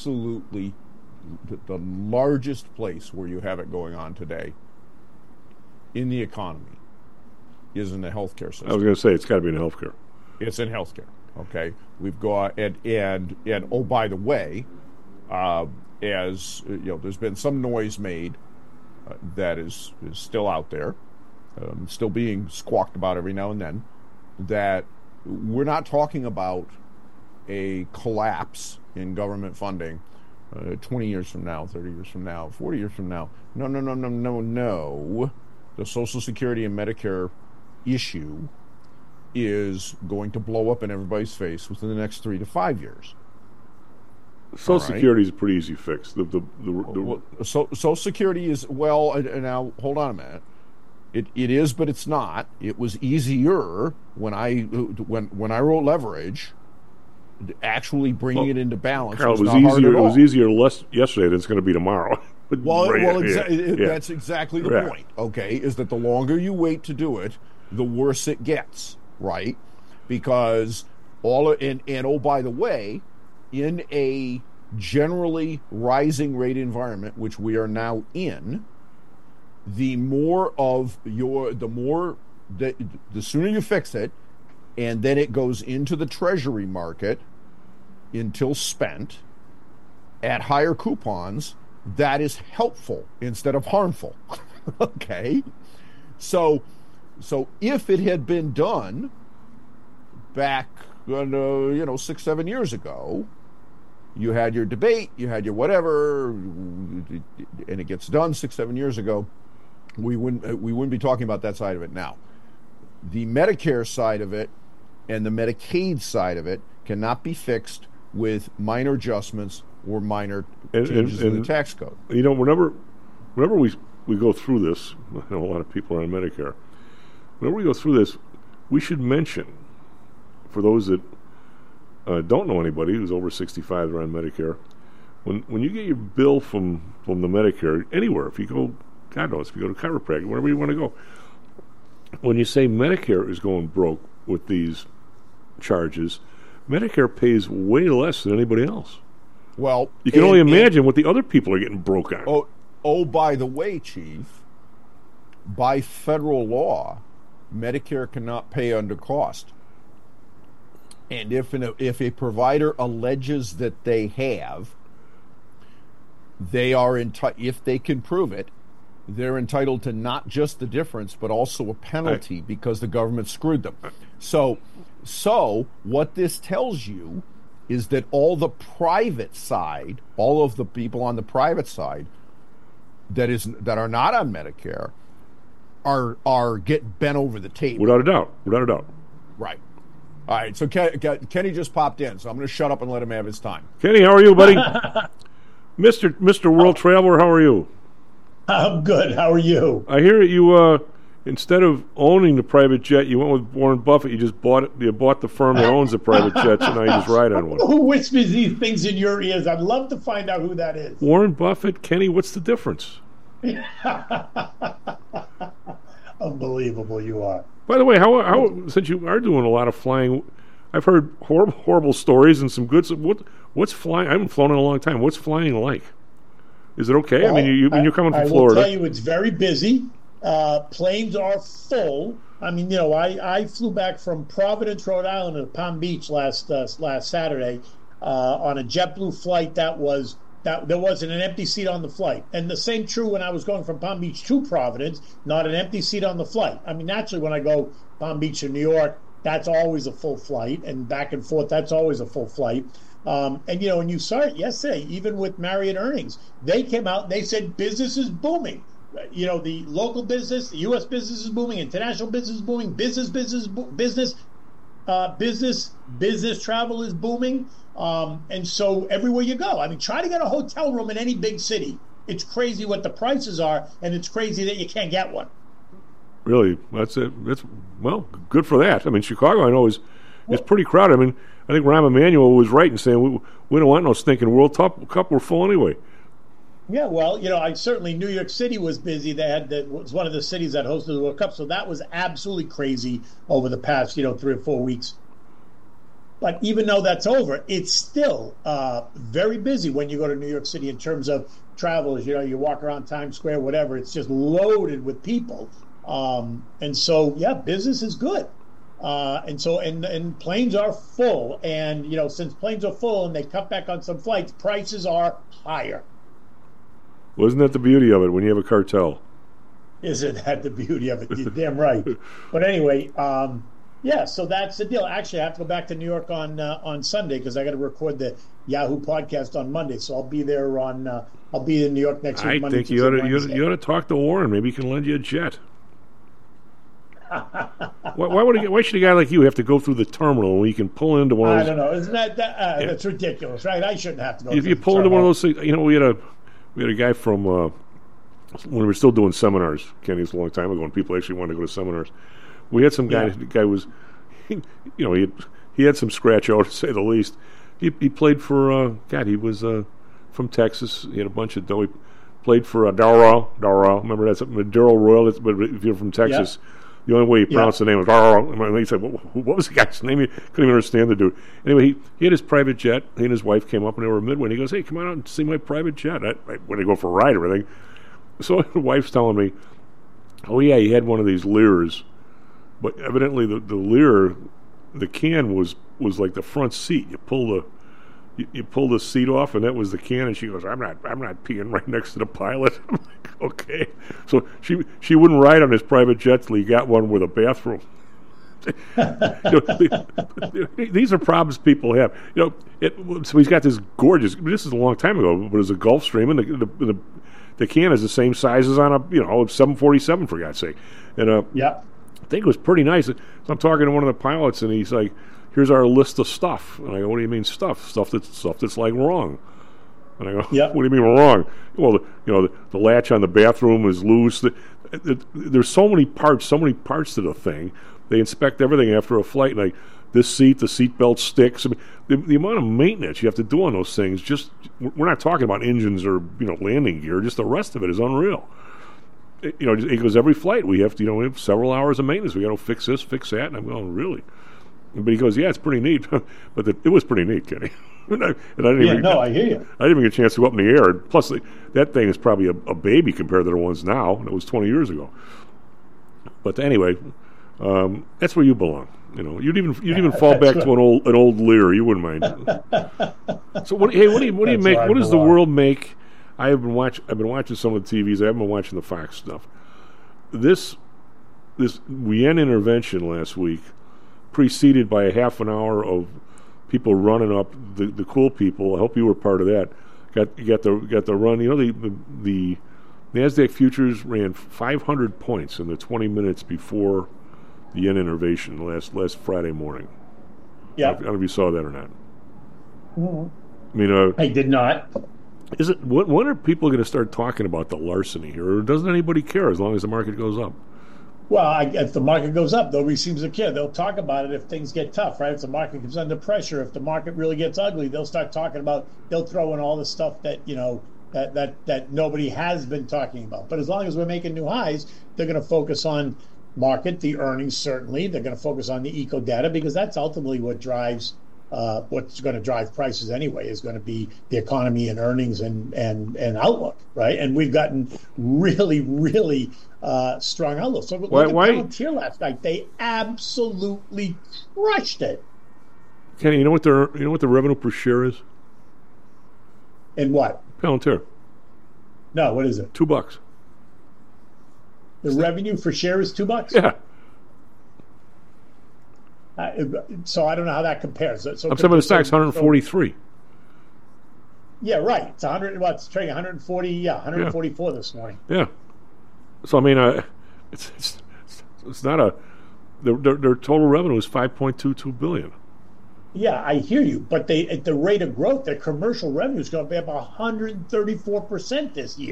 largest place where you have it going on today in the economy is in the healthcare system. I was going to say it's got to be in healthcare. It's in healthcare. Okay, we've got and oh, by the way, as you know, there's been some noise made that is still out there, still being squawked about every now and then, that we're not talking about a collapse in government funding 20 years from now, 30 years from now, 40 years from now. No. The Social Security and Medicare issue is going to blow up in everybody's face within the next 3 to 5 years. Social Security is a pretty easy fix. Social Security is, well, now hold on a minute. It is, but it's not. It was easier when I wrote Leverage. Actually bringing it into balance. Carl, it was easier. It was easier yesterday than it's going to be tomorrow. That's exactly the point. Okay, is that the longer you wait to do it, the worse it gets. Right, because oh, by the way, in a generally rising rate environment, which we are now in, the sooner you fix it, and then it goes into the Treasury market until spent at higher coupons, that is helpful instead of harmful. Okay? So if it had been done back 6-7 years ago, you had your debate, you had your whatever, and it gets done 6-7 years ago, we wouldn't be talking about that side of it now. The Medicare side of it and the Medicaid side of it cannot be fixed with minor adjustments or minor changes in the tax code. You know, whenever we go through this, I know a lot of people are on Medicare. Whenever we go through this, we should mention, for those that don't know anybody who's over 65 that are on Medicare, when you get your bill from the Medicare, anywhere, if you go, God knows, if you go to chiropractic, wherever you want to go, when you say Medicare is going broke with these charges, Medicare pays way less than anybody else. Well, you can only imagine what the other people are getting broke on. Oh, by the way, Chief, by federal law, Medicare cannot pay under cost. And if a provider alleges that they have, they are if they can prove it, they're entitled to not just the difference, but also a penalty because the government screwed them. So what this tells you is that all the private side, all of the people on the private side that are not on Medicare are getting bent over the table. Without a doubt. Right. All right, so Kenny just popped in, so I'm going to shut up and let him have his time. Kenny, how are you, buddy? Mr. World Traveler, how are you? I'm good. How are you? I hear you, instead of owning the private jet, you went with Warren Buffett. You just bought the firm that owns the private jets, and now you just ride on one. Who whispers these things in your ears? I'd love to find out who that is. Warren Buffett, Kenny, what's the difference? Unbelievable you are. By the way, how since you are doing a lot of flying, I've heard horrible stories and some good. What's flying? I haven't flown in a long time. What's flying like? Is it okay? Well, I mean, when you're coming from Florida. I will tell you, it's very busy. Planes are full. I mean, I flew back from Providence, Rhode Island to Palm Beach last Saturday on a JetBlue flight that there wasn't an empty seat on the flight. And the same true when I was going from Palm Beach to Providence, not an empty seat on the flight. I mean, naturally, when I go Palm Beach to New York, that's always a full flight, and back and forth, that's always a full flight. And you saw it yesterday, even with Marriott earnings. They came out and they said business is booming. The local business, the U.S. business is booming, international business is booming, business travel is booming. And so everywhere you go, I mean, try to get a hotel room in any big city. It's crazy what the prices are, and it's crazy that you can't get one. Really, that's it. Well, good for that. I mean, Chicago, I know, is pretty crowded. I mean, I think Rahm Emanuel was right in saying we don't want no stinking World Cup. We're full anyway. Yeah, well, certainly New York City was busy. That was one of the cities that hosted the World Cup, so that was absolutely crazy over the past 3 or 4 weeks. But even though that's over, it's still very busy when you go to New York City in terms of travelers. You walk around Times Square, whatever, it's just loaded with people. And so, yeah, business is good. And planes are full. And, since planes are full and they cut back on some flights, prices are higher. Well, isn't that the beauty of it when you have a cartel? Isn't that the beauty of it? You're damn right. But anyway, so that's the deal. Actually, I have to go back to New York on Sunday because I got to record the Yahoo podcast on Monday. So I'll be there I'll be in New York next week. I think you ought to talk to Warren. Maybe he can lend you a jet. Why should a guy like you have to go through the terminal when you can pull into one of those? I don't know. Isn't that that's ridiculous, right? I shouldn't have to go. If you pull into one of those things, we had a guy from when we were still doing seminars. Kenny, was a long time ago, when people actually wanted to go to seminars. We had some guy. Yeah. The guy was, he had some scratch out, to say the least. He played for he was from Texas. He had a bunch of dough. He played for Darrell. Remember that's Darrell Royal. But if you're from Texas. Yeah. The only way you pronounce the name was Darrell. He said, what was the guy's name? He couldn't even understand the dude. Anyway, he had his private jet. He and his wife came up, and they were midway. And he goes, hey, come on out and see my private jet. I want to go for a ride or anything. So the wife's telling me, oh, yeah, he had one of these Lears. But evidently the Lear, the can was like the front seat. You pull the seat off, and that was the can. And she goes, I'm not peeing right next to the pilot. I'm like, okay. So she wouldn't ride on his private jet till he got one with a bathroom. These are problems people have. So he's got this gorgeous. This is a long time ago, but it was a Gulfstream, and the can is the same size as on a 747, for God's sake. And I think it was pretty nice. So I'm talking to one of the pilots, and he's like, here's our list of stuff. And I go, what do you mean stuff? Stuff that's like wrong. And I go, what do you mean wrong? Well, the latch on the bathroom is loose. There's so many parts to the thing. They inspect everything after a flight. Like this seat, the seatbelt sticks. I mean, the amount of maintenance you have to do on those things. Just we're not talking about engines or landing gear. Just the rest of it is unreal. It goes every flight. We have to we have several hours of maintenance. We got to fix this, fix that. And I'm going, really? But he goes, yeah, it's pretty neat. But it was pretty neat, Kenny. I hear you. I didn't even get a chance to go up in the air. Plus, that thing is probably a baby compared to the ones now. It was 20 years ago. But anyway, that's where you belong. You'd even fall back to an old Lear. You wouldn't mind. So what do you make? What does the world make? I've been watching some of the TVs. I haven't been watching the Fox stuff. This Yen intervention last week, preceded by a half an hour of people running up, the cool people. I hope you were part of that. Got the run. The NASDAQ futures ran 500 points in the 20 minutes before the yen intervention last Friday morning. Yeah, I don't know if you saw that or not. Mm-hmm. I mean, I did not. When are people going to start talking about the larceny here, or doesn't anybody care as long as the market goes up? Well, if the market goes up, nobody seems to care. They'll talk about it if things get tough, right? If the market comes under pressure, if the market really gets ugly, they'll start talking about. They'll throw in all the stuff that that nobody has been talking about. But as long as we're making new highs, they're going to focus on market, the earnings. Certainly, they're going to focus on the eco data because that's ultimately what drives. What's going to drive prices anyway is going to be the economy and earnings and outlook, right? And we've gotten really, really strong outlook. So look at Palantir last night; they absolutely crushed it. Kenny, you know what the revenue per share is? In what? Palantir. No, what is it? $2. The revenue for share is $2. Yeah. So I don't know how that compares. So I'm saying the stock's 143. Yeah, right. It's 100. Well, it's trading 140. Yeah, 144 this morning. Yeah. So I mean, it's not a. Their total revenue is $5.22 billion. Yeah, I hear you, but at the rate of growth, their commercial revenue is going to be up 134% this year.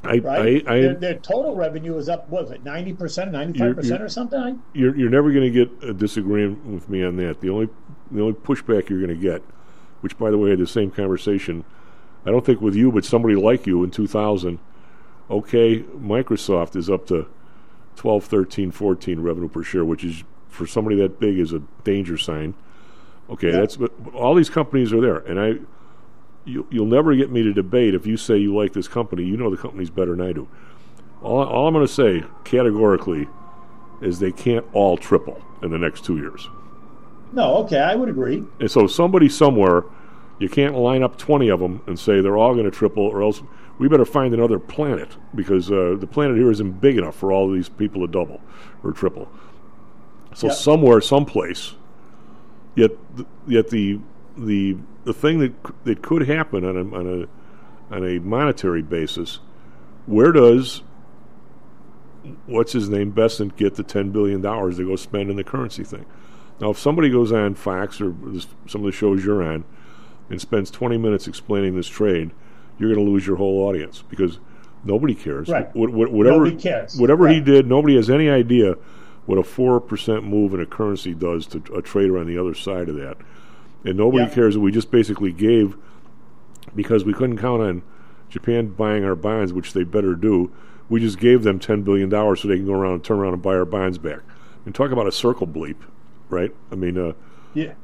Their total revenue is up, what was it, 90%, 95% or something? You're never going to get a disagreement with me on that. The only pushback you're going to get, which, by the way, I had the same conversation, I don't think with you, but somebody like you in 2000, okay, Microsoft is up to 12, 13, 14 revenue per share, which is, for somebody that big, is a danger sign. Okay, but all these companies are there, and you'll never get me to debate if you say you like this company. You know the company's better than I do. All I'm going to say categorically is they can't all triple in the next 2 years. No, okay, I would agree. And so somebody somewhere, you can't line up 20 of them and say they're all going to triple, or else we better find another planet, because the planet here isn't big enough for all of these people to double or triple. So somewhere, someplace, yet the thing that could happen on a monetary basis, where does what's his name Besant get the $10 billion to go spend in the currency thing? Now, if somebody goes on Fox or some of the shows you're on and spends 20 minutes explaining this trade, you're going to lose your whole audience, because nobody cares. Right. Nobody cares. Whatever he did, nobody has any idea what a 4% move in a currency does to a trader on the other side of that. And nobody cares that we just basically gave, because we couldn't count on Japan buying our bonds, which they better do. We just gave them $10 billion so they can go around and turn around and buy our bonds back. And talk about a circle bleep, right? I mean, yet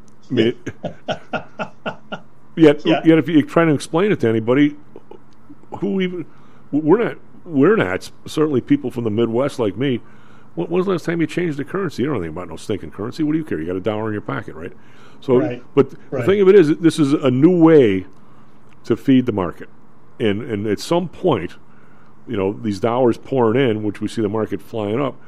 if you're trying to explain it to anybody, we're not certainly people from the Midwest like me. When was the last time you changed the currency? You don't know anything about no stinking currency. What do you care? You got $1 in your pocket, right? So, but the thing of it is, this is a new way to feed the market, and at some point, these dollars pouring in, which we see the market flying up.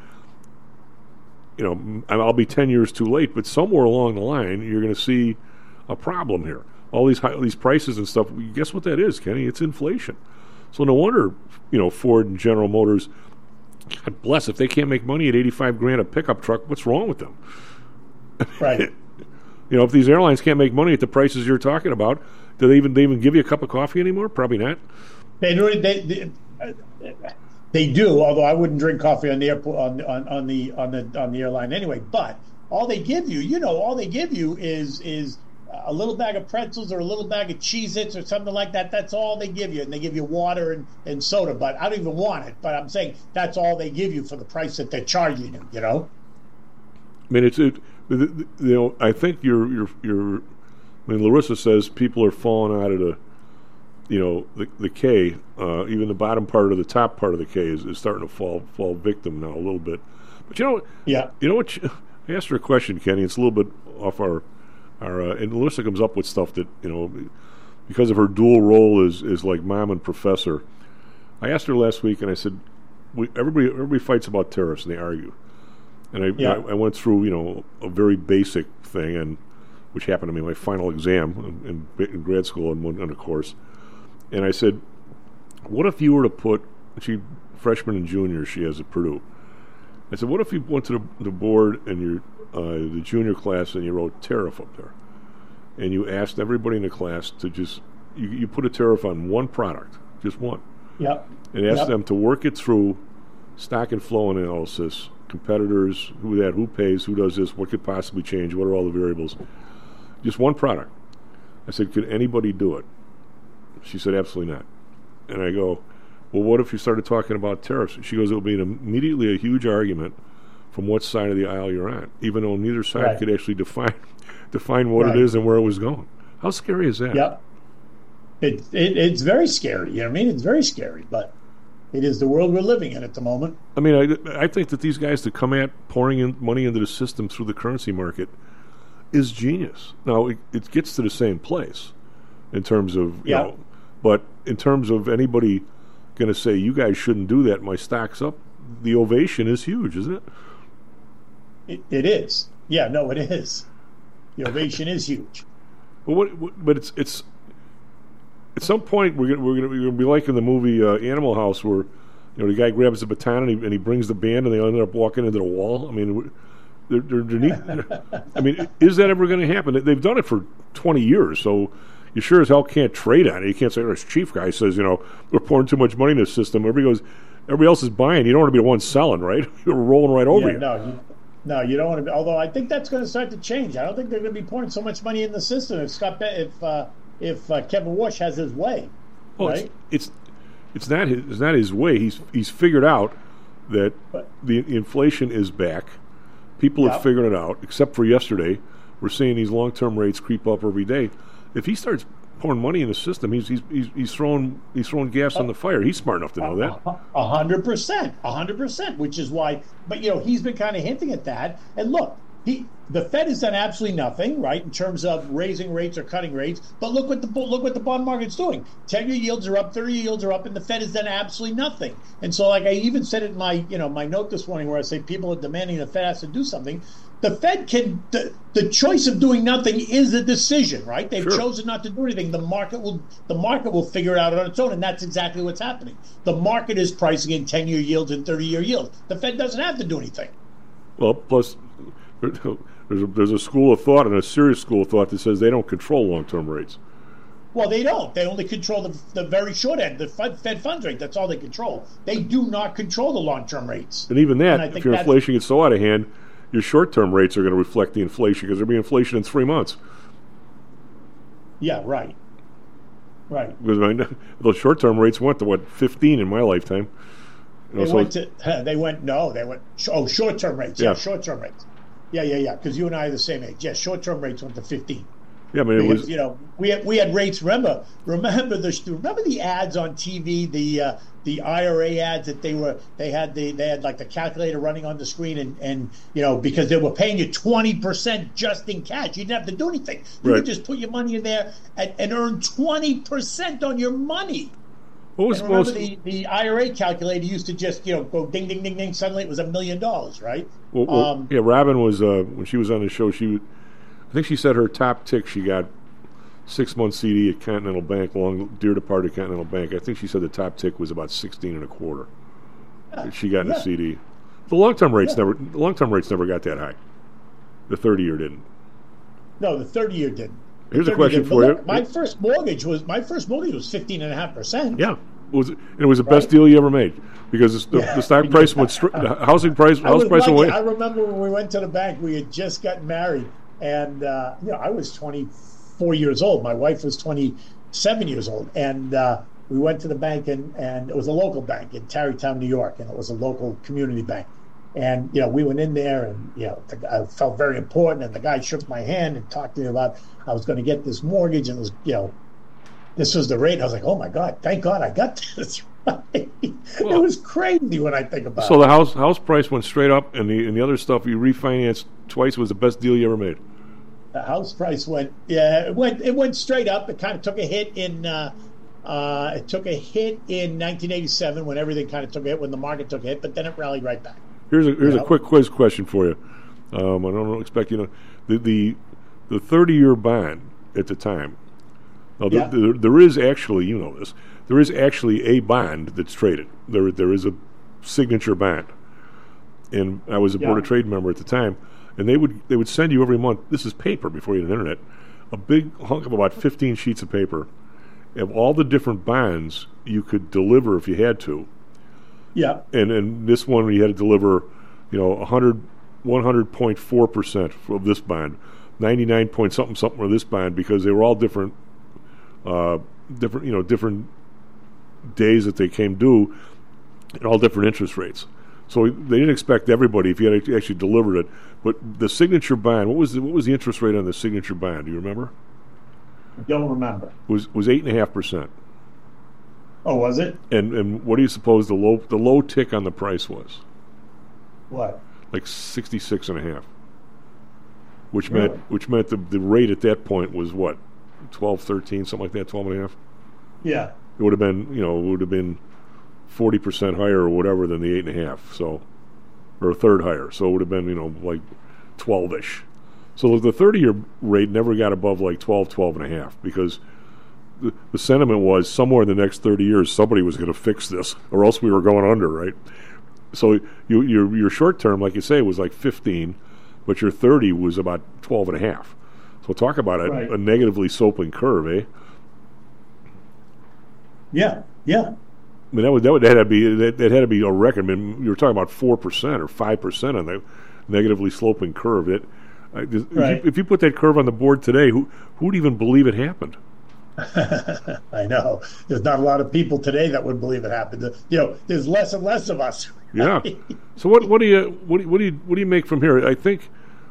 I'll be 10 years too late, but somewhere along the line, you're going to see a problem here. All these prices and stuff. Guess what that is, Kenny? It's inflation. So no wonder, Ford and General Motors, God bless, if they can't make money at $85,000 a pickup truck, what's wrong with them? Right. If these airlines can't make money at the prices you're talking about, do they even give you a cup of coffee anymore? Probably not. They do, although I wouldn't drink coffee on the airport on the airline anyway. But all they give you, is a little bag of pretzels or a little bag of Cheez-Its or something like that. That's all they give you, and they give you water and soda. But I don't even want it. But I'm saying that's all they give you for the price that they're charging you. I mean, I think Larissa says people are falling out of the K. Even the bottom part of the top part of the K is starting to fall victim now a little bit. But what? I asked her a question, Kenny. It's a little bit off our and Larissa comes up with stuff that because of her dual role as like mom and professor. I asked her last week, and I said, everybody fights about tariffs and they argue. And I went through a very basic thing, and which happened to me my final exam in grad school on a course. And I said, what if you were to put, freshman and junior she has at Purdue. I said, what if you went to the board and the junior class and you wrote tariff up there, and you asked everybody in the class to just you put a tariff on one product, just one, and asked them to work it through stock and flow analysis, competitors, who pays, who does this, what could possibly change, what are all the variables, just one product. I said, could anybody do it? She said, absolutely not. And I go, well, what if you started talking about tariffs? She goes, it will be immediately a huge argument from what side of the aisle you're on, even though neither side could actually define what it is and where it was going. How scary is that? Yep. It's very scary. It's very scary, but it is the world we're living in at the moment. I mean, I think that these guys that come at pouring in money into the system through the currency market is genius. Now, it gets to the same place in terms of, but in terms of anybody going to say, you guys shouldn't do that, my stock's up, the ovation is huge, isn't it? It is. Yeah, no, it is. The ovation is huge. But it's at some point we're gonna be like in the movie Animal House, where the guy grabs the baton and he brings the band and they end up walking into the wall. I mean, I mean, is that ever going to happen? They've done it for 20 years, so you sure as hell can't trade on it. You can't say, this chief guy says, we're pouring too much money in the system. Everybody else is buying. You don't want to be the one selling, right? You're rolling right over you. No, you don't want to be. Although I think that's going to start to change. I don't think they're going to be pouring so much money in the system if Kevin Walsh has his way. Well, right? It's not his way. He's figured out that the inflation is back. People have figured it out. Except for yesterday, we're seeing these long-term rates creep up every day. If he starts pouring money in the system, he's throwing gas on the fire. He's smart enough to know that. 100%, which is why. But he's been kind of hinting at that. And look, the Fed has done absolutely nothing, right, in terms of raising rates or cutting rates. But look what the bond market's doing. 10-year yields are up, 30-year yields are up, and the Fed has done absolutely nothing. And so, like I even said in my my note this morning, where I say people are demanding the Fed has to do something. The Fed can. The choice of doing nothing is a decision, right? They've chosen not to do anything. The market will figure it out on its own, and that's exactly what's happening. The market is pricing in 10-year yields and 30-year yields. The Fed doesn't have to do anything. Well, plus there's a school of thought, and a serious school of thought, that says they don't control long-term rates. Well, they don't. They only control the very short end, the Fed funds rate. That's all they control. They do not control the long-term rates. And even that, if your inflation gets so out of hand, your short-term rates are going to reflect the inflation because there'll be inflation in 3 months. Yeah, right. Because those short-term rates went to 15 in my lifetime. Short-term rates. Yeah, short-term rates. Yeah. Because you and I are the same age. Yeah, short-term rates went to 15. Yeah, but it was. We had rates. Remember the ads on TV, the IRA ads that they had like the calculator running on the screen, and because they were paying you 20% just in cash. You didn't have to do anything. You could just put your money in there and earn 20% on your money. The IRA calculator used to just go ding ding ding ding. Suddenly it was $1 million, right? Robin was when she was on the show. I think she said her top tick, she got 6-month CD at Continental Bank, dear departed Continental Bank. I think she said the top tick was about 16.25. She got in a CD. The long-term rates never got that high. The 30-year didn't. No, the 30-year didn't. Here's a question for you. My first mortgage was 15.5%. Yeah, it was the best deal you ever made because the stock price went straight. The house price went away. I remember when we went to the bank, we had just gotten married. And, I was 24 years old. My wife was 27 years old. And we went to the bank, and it was a local bank in Tarrytown, New York, and it was a local community bank. And, we went in there, and, I felt very important. And the guy shook my hand and talked to me about I was going to get this mortgage. And it was, this was the rate. I was like, oh, my God, thank God I got this right. It was crazy when I think about it. So the house price went straight up, and the other stuff you refinanced twice was the best deal you ever made. The house price went straight up. It kind of took a hit in 1987 when everything kind of took a hit, when the market took a hit, but then it rallied right back. Here's a quick quiz question for you. I don't expect the 30-year bond at the time. Now, there is actually, this, there is actually a bond that's traded. There is a signature bond, and I was a Board of Trade member at the time. And they would send you every month, this is paper before you had internet, a big hunk of about 15 sheets of paper of all the different bonds you could deliver if you had to. Yeah. And this one you had to deliver, 100.4% of this bond, 99 point something of this bond, because they were all different different days that they came due and all different interest rates. So they didn't expect everybody if you had actually delivered it. But the signature bond, what was the interest rate on the signature bond? Do you remember? I don't remember. Was 8.5%. Oh, was it? And what do you suppose the low tick on the price was? What? Like 66.5. Which meant the rate at that point was what? 12, 13, something like that, 12.5? Yeah. It would have been 40% higher or whatever than the 8.5, so, or a third higher. So it would have been, like 12-ish. So the 30-year rate never got above like 12.5, because the sentiment was somewhere in the next 30 years somebody was going to fix this, or else we were going under, right? So your short term, like you say, was like 15, but your 30 was about 12.5. So talk about Right. a negatively sloping curve, eh? Yeah. I mean, that had to be a record. I mean, you were talking about 4% or 5% on the negatively sloping curve. If you put that curve on the board today, who'd even believe it happened? I know. There's not a lot of people today that would believe it happened. There's less and less of us. Yeah. So what do you make from here? I think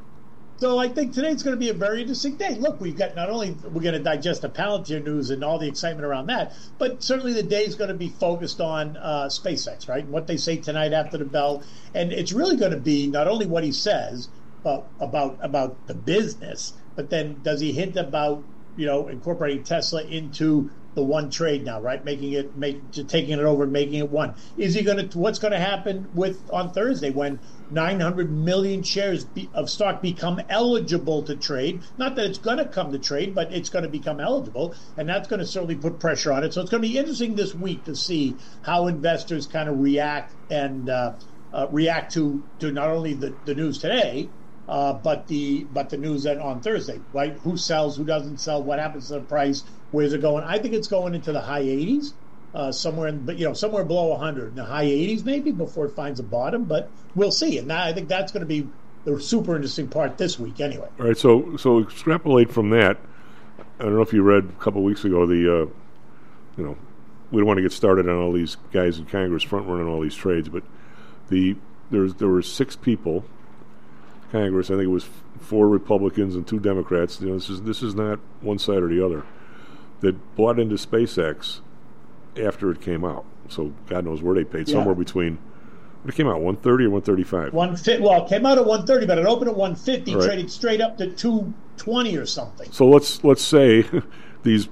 today's going to be a very interesting day. Look, we've got not only we're going to digest the Palantir news and all the excitement around that, but certainly the day is going to be focused on SpaceX, right? And what they say tonight after the bell, and it's really going to be not only what he says, but about the business, but then does he hint about incorporating Tesla into the one trade now, right? Taking it over and making it one. Is he going to? What's going to happen on Thursday when 900 million shares of stock become eligible to trade? Not that it's going to come to trade, but it's going to become eligible, and that's going to certainly put pressure on it. So it's going to be interesting this week to see how investors kind of react and react to not only the news today, but the news then on Thursday, right? Who sells, who doesn't sell, what happens to the price, where's it going? I think it's going into the high 80s, somewhere below 100, in the high 80s maybe before it finds a bottom, but we'll see. And I think that's going to be the super interesting part this week anyway. All right, so extrapolate from that. I don't know if you read a couple of weeks ago we don't want to get started on all these guys in Congress front running all these trades, but there were 6 people. Congress, I think it was 4 Republicans and 2 Democrats. This is not one side or the other, that bought into SpaceX after it came out. So God knows where they paid. Somewhere between, it came out 130 or 135. Well, it came out at 130, but it opened at 150, right. Traded straight up to 220 or something. So let's say these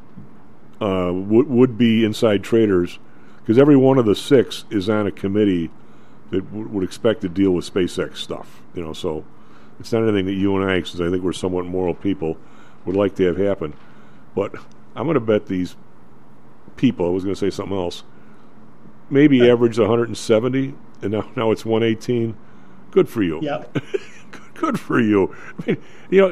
would be inside traders, because every one of the 6 is on a committee that would expect to deal with SpaceX stuff. So it's not anything that you and I, because I think we're somewhat moral people, would like to have happen. But I'm going to bet these people, I was going to say something else, maybe averaged 170, and now it's 118. Good for you. Yep. Good for you. I mean,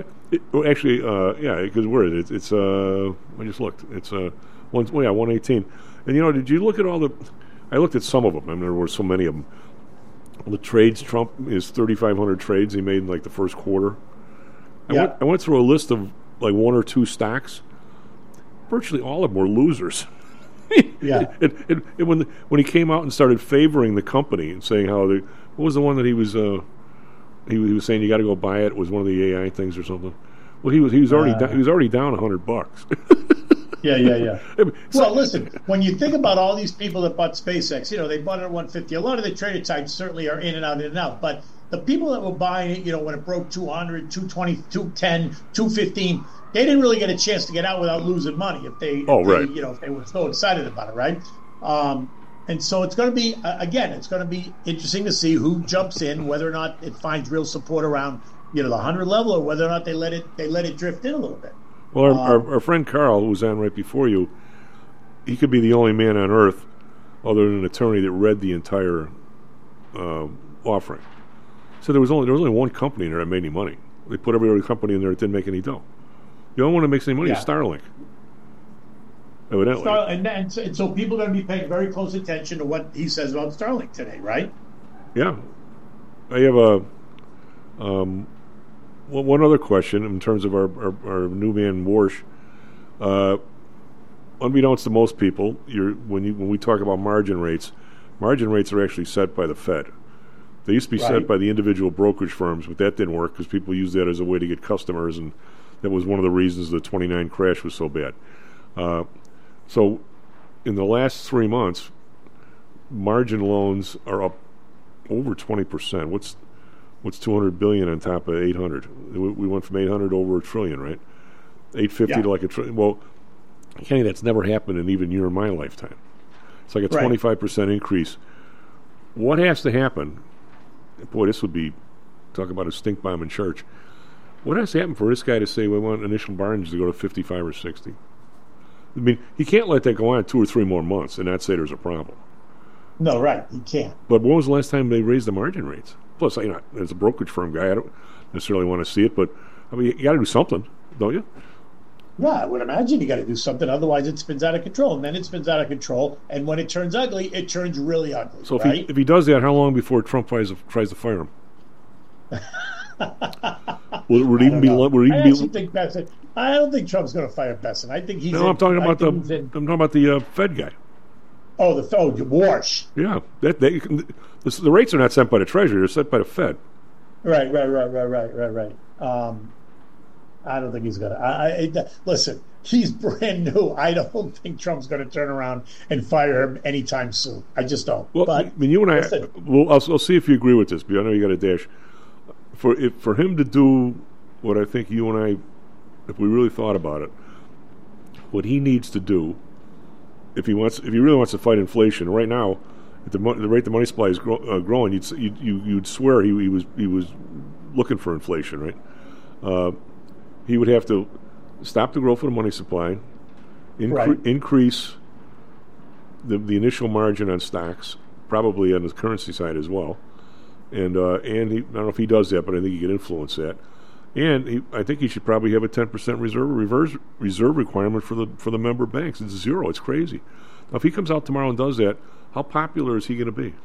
because where is it? It's I just looked. It's 118. And did you look at all the? I looked at some of them. I mean, there were so many of them. The trades, Trump is 3,500 trades he made in the first quarter. I went through a list of 1 or 2 stocks. Virtually all of them were losers. Yeah. And when he came out and started favoring the company and saying how what was the one that he was saying you got to go buy it? It was one of the AI things or something. Well, he was already down $100. Yeah. Well, listen, when you think about all these people that bought SpaceX, they bought it at 150. A lot of the trader types certainly are in and out. But the people that were buying it, when it broke 200, 220, 210, 215, they didn't really get a chance to get out without losing money if they were so excited about it, right? And so it's going to be, it's going to be interesting to see who jumps in, whether or not it finds real support around, the 100 level, or whether or not they let it drift in a little bit. Well, our friend Carl, who was on right before you, he could be the only man on earth, other than an attorney, that read the entire offering. So there was only one company in there that made any money. They put every other company in there that didn't make any dough. The only one that makes any money is Starlink. Evidently. And so people are going to be paying very close attention to what he says about Starlink today, right? Yeah. I have one other question in terms of our new man Warsh. Unbeknownst to most people, when we talk about margin rates are actually set by the Fed. They used to be set by the individual brokerage firms, but that didn't work because people used that as a way to get customers, and that was one of the reasons the 29 crash was so bad. So in the last 3 months, margin loans are up over 20%. What's 200 billion on top of 800? We went from 800 over $1 trillion, right? 850 to $1 trillion. Well, Kenny, that's never happened in even your or my lifetime. It's like a 25% increase. What has to happen? Boy, this would be, talk about a stink bomb in church. What has to happen for this guy to say we want initial margins to go to 55 or 60? I mean, he can't let that go on 2 or 3 more months and not say there's a problem. No, right. He can't. But when was the last time they raised the margin rates? Plus, as a brokerage firm guy, I don't necessarily want to see it, but I mean, you got to do something, don't you? Yeah, I would imagine you got to do something. Otherwise, it spins out of control, and then it spins out of control. And when it turns ugly, it turns really ugly. So right? if he does that, how long before Trump tries to fire him? Would it even be? I don't think Trump's going to fire Besson. I think he's. No, I'm talking about the Fed guy. Oh, Warsh. Yeah, the rates are not set by the Treasury; they're set by the Fed. Right. I don't think he's going to. Listen, he's brand new. I don't think Trump's going to turn around and fire him anytime soon. I just don't. Well, but, I mean, you and I. Well, I'll see if you agree with this. But I know you got a dash. For him to do what I think you and I, if we really thought about it, what he needs to do, if he really wants to fight inflation right now, at the rate the money supply is growing, you'd swear he was looking for inflation, right? He would have to stop the growth of the money supply, increase the initial margin on stocks, probably on the currency side as well, and he, I don't know if he does that, but I think he can influence that. And I think he should probably have a 10% reserve requirement for the member banks. It's 0. It's crazy. Now, if he comes out tomorrow and does that, how popular is he going to be?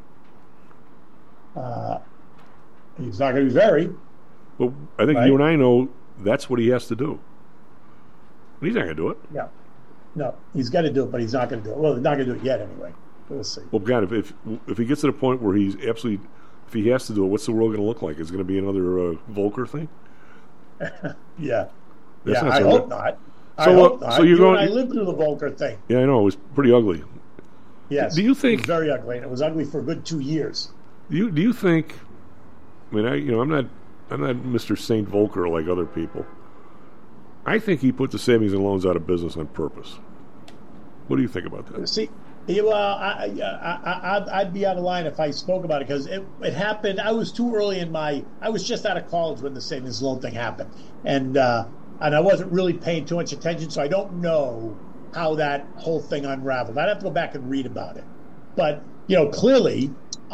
He's not going to be very. Well, I think you and I know that's what he has to do. And he's not going to do it. Yeah. No, he's got to do it, but he's not going to do it. Well, he's not going to do it yet anyway. We'll see. Well, God, if he gets to the point where he's absolutely, if he has to do it, what's the world going to look like? Is it going to be another Volcker thing? Yeah. I hope not. I hope not. So I lived through the Volcker thing. Yeah, I know. It was pretty ugly. Yes. Do you think it was very ugly, and it was ugly for a good 2 years? Do you think? I mean, I'm not Mr. Saint Volcker like other people. I think he put the savings and loans out of business on purpose. What do you think about that? See, well, I'd be out of line if I spoke about it because it happened. I was too early I was just out of college when the savings loan thing happened, and I wasn't really paying too much attention, so I don't know how that whole thing unraveled. I'd have to go back and read about it. But clearly,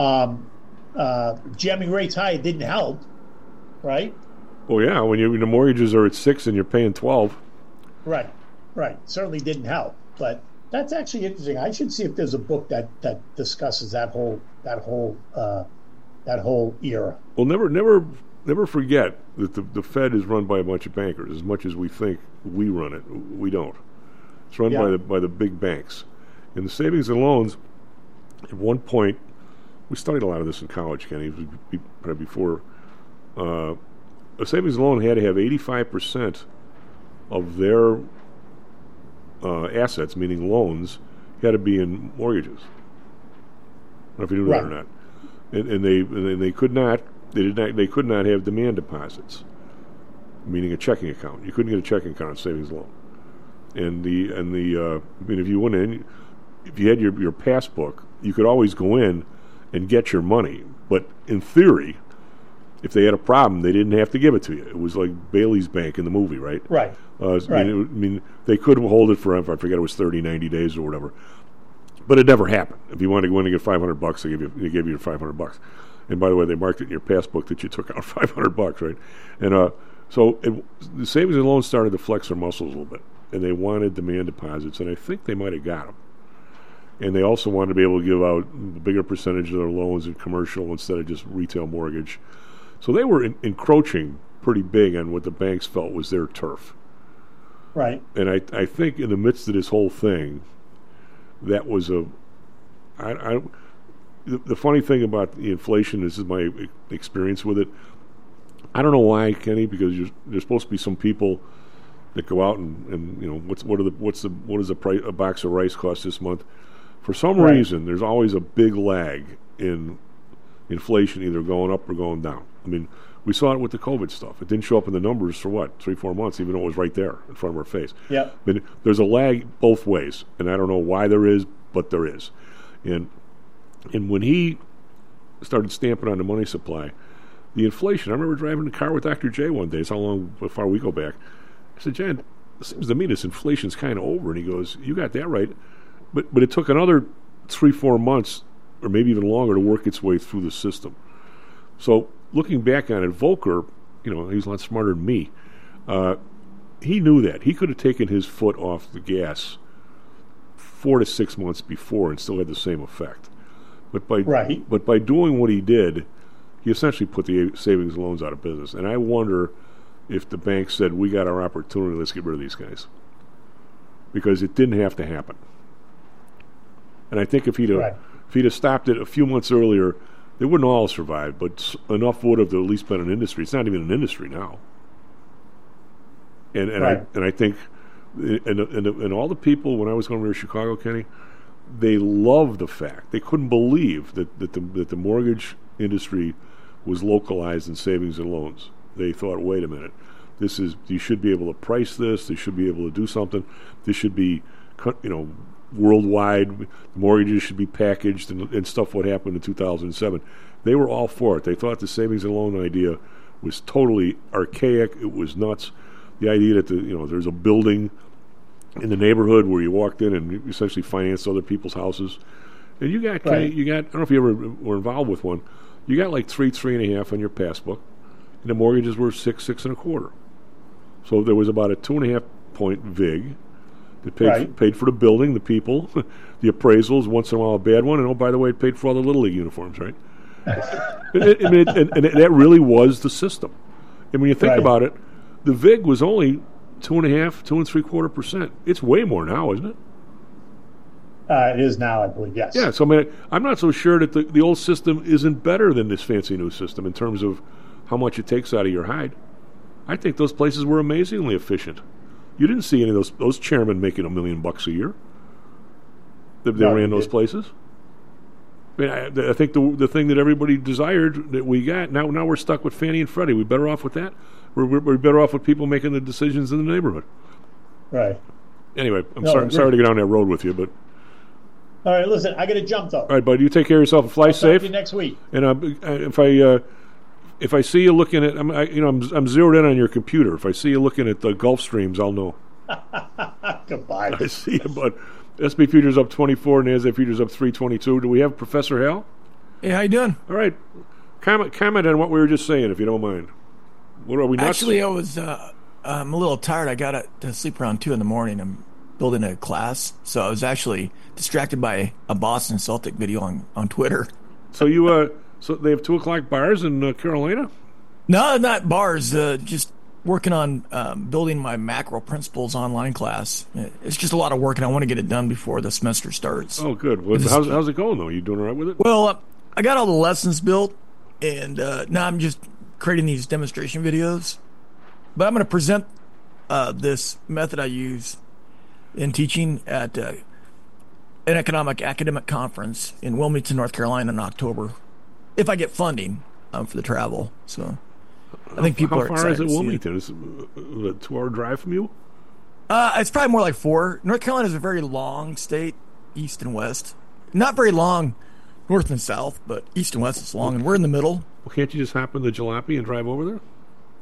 jamming rates high didn't help, right? Well, yeah, when the mortgages are at 6 and you're paying 12. Right. Certainly didn't help, but that's actually interesting. I should see if there's a book that discusses that whole era. Well, never forget that the Fed is run by a bunch of bankers. As much as we think we run it, we don't. It's run by the big banks. And the savings and loans, at one point, we studied a lot of this in college, Kenny, probably before. A savings and loan had to have 85% of their assets, meaning loans, had to be in mortgages. I don't know if you knew that or not. And they could not. They could not have demand deposits, meaning a checking account. You couldn't get a checking account on savings loan. And I mean, if you went in, if you had your passbook, you could always go in and get your money. But in theory, if they had a problem, they didn't have to give it to you. It was like Bailey's Bank in the movie, right? Right. I mean, they could hold it forever. I forget it was 30, 90 days or whatever. But it never happened. If you wanted to go in and get $500, they gave you your $500. And by the way, they marked it in your passbook that you took out $500, right? And so the savings and loans started to flex their muscles a little bit, and they wanted demand deposits, and I think they might have got them. And they also wanted to be able to give out a bigger percentage of their loans in commercial instead of just retail mortgage. So they were encroaching pretty big on what the banks felt was their turf. Right. And I think in the midst of this whole thing, that was the funny thing about the inflation, this is my experience with it. I don't know why, Kenny, because there's supposed to be some people that go out and what does a box of rice cost this month? For some reason, there's always a big lag in inflation either going up or going down. I mean, we saw it with the COVID stuff. It didn't show up in the numbers for 3-4 months, even though it was right there in front of our face. Yeah. I mean, there's a lag both ways, and I don't know why there is, but there is. And when he started stamping on the money supply, the inflation, I remember driving the car with Dr. J one day. It's how far we go back. I said, Jan, it seems to me this inflation's kind of over. And he goes, you got that right. But it took another 3-4 months, or maybe even longer, to work its way through the system. So looking back on it, Volcker he's a lot smarter than me. He knew that. He could have taken his foot off the gas 4 to 6 months before and still had the same effect. But by doing what he did, he essentially put the savings and loans out of business. And I wonder if the bank said, we got our opportunity, let's get rid of these guys. Because it didn't have to happen. And I think if he'd have stopped it a few months earlier, they wouldn't all have survived, but enough would have at least been an industry. It's not even an industry now. And I think and all the people when I was going to Chicago, Kenny, they loved the fact, they couldn't believe that the mortgage industry was localized in savings and loans. They thought, wait a minute, you should be able to price this. They should be able to do something. This should be, worldwide. Mortgages should be packaged and stuff. What happened in 2007? They were all for it. They thought the savings and loan idea was totally archaic. It was nuts. The idea that there's a building in the neighborhood where you walked in and essentially financed other people's houses, and you got I don't know if you ever were involved with one. You got like 3.5 on your passbook, and the mortgages were 6, 6.25. So there was about a 2.5 point VIG that paid for the building, the people, the appraisals, once in a while a bad one, and by the way, it paid for all the Little League uniforms, right? and that really was the system. And when you think about it, the VIG was only 2.5, 2.75%. It's way more now, isn't it? It is now, I believe, yes. Yeah, so I'm not so sure that the old system isn't better than this fancy new system in terms of how much it takes out of your hide. I think those places were amazingly efficient. You didn't see any of those chairmen making $1 million a year. They ran those places. I mean, I think the thing that everybody desired that we got, now we're stuck with Fannie and Freddie. We better off with that? We're better off with people making the decisions in the neighborhood. Right. Anyway, I'm sorry to get on that road with you, but... All right, listen, I got to jump, though. All right, bud, you take care of yourself and fly safe. Talk to you next week. And if I see you looking at... I'm zeroed in on your computer. If I see you looking at the Gulf streams, I'll know. Goodbye. I see you, bud. SP Futures up 24, NASDAQ Futures up 322. Do we have Professor Hal? Hey, how you doing? All right. Comment on what we were just saying, if you don't mind. What are we nuts? Actually, I'm a little tired. I got to sleep around 2 in the morning. I'm building a class, so I was actually distracted by a Boston Celtic video on Twitter. So so they have 2:00 bars in Carolina? No, not bars. Just working on building my macro principles online class. It's just a lot of work, and I want to get it done before the semester starts. Oh, good. Well, how's it going, though? You doing all right with it? Well, I got all the lessons built, and now I'm just creating these demonstration videos. But I'm going to present this method I use in teaching at an economic academic conference in Wilmington, North Carolina in October, if I get funding for the travel. So I think people are excited. How far is it, Wilmington? Is it a 2-hour drive from you? It's probably more like 4. North Carolina is a very long state, east and west. Not very long north and south, but east and west is long, and we're in the middle. Well, can't you just hop in the jalopy and drive over there?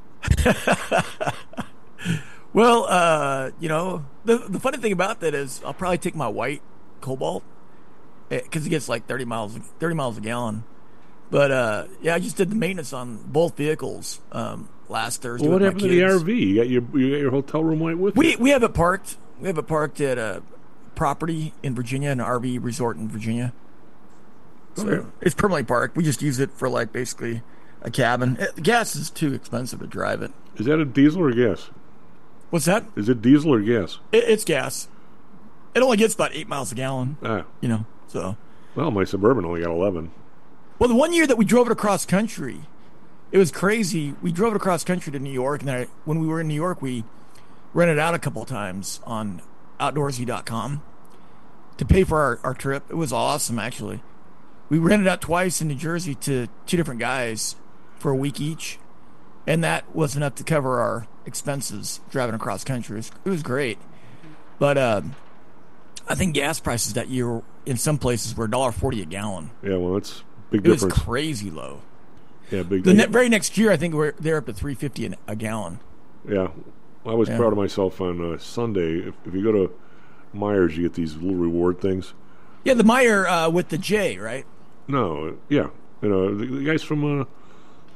Well, the funny thing about that is I'll probably take my white Cobalt because it gets like 30 miles a gallon. But I just did the maintenance on both vehicles last Thursday. Well, what with happened my to the kids. RV? You got your hotel room right with you? We have it parked. We have it parked at a property in Virginia, an RV resort in Virginia. So it's permanently parked. We just use it for like basically a cabin. Gas is too expensive to drive it. Is that a diesel or gas? What's that? Is it diesel or gas? It's gas. It only gets about 8 miles a gallon. So. Well, my Suburban only got 11. Well, the one year that we drove it across country, it was crazy. We drove it across country to New York, and then when we were in New York, we rented out a couple of times on Outdoorsy.com to pay for our trip. It was awesome, actually. We rented out twice in New Jersey to 2 different guys for a week each, and that was enough to cover our expenses driving across country. It was great. But I think gas prices that year in some places were $1.40 a gallon. Yeah, well, that's big difference. It was crazy low. Yeah, big. Very next year, I think they're up to $3.50 a gallon. Yeah, well, I was proud of myself on Sunday. If you go to Myers, you get these little reward things. Yeah, the Meyer with the J, right? No, yeah, the guys from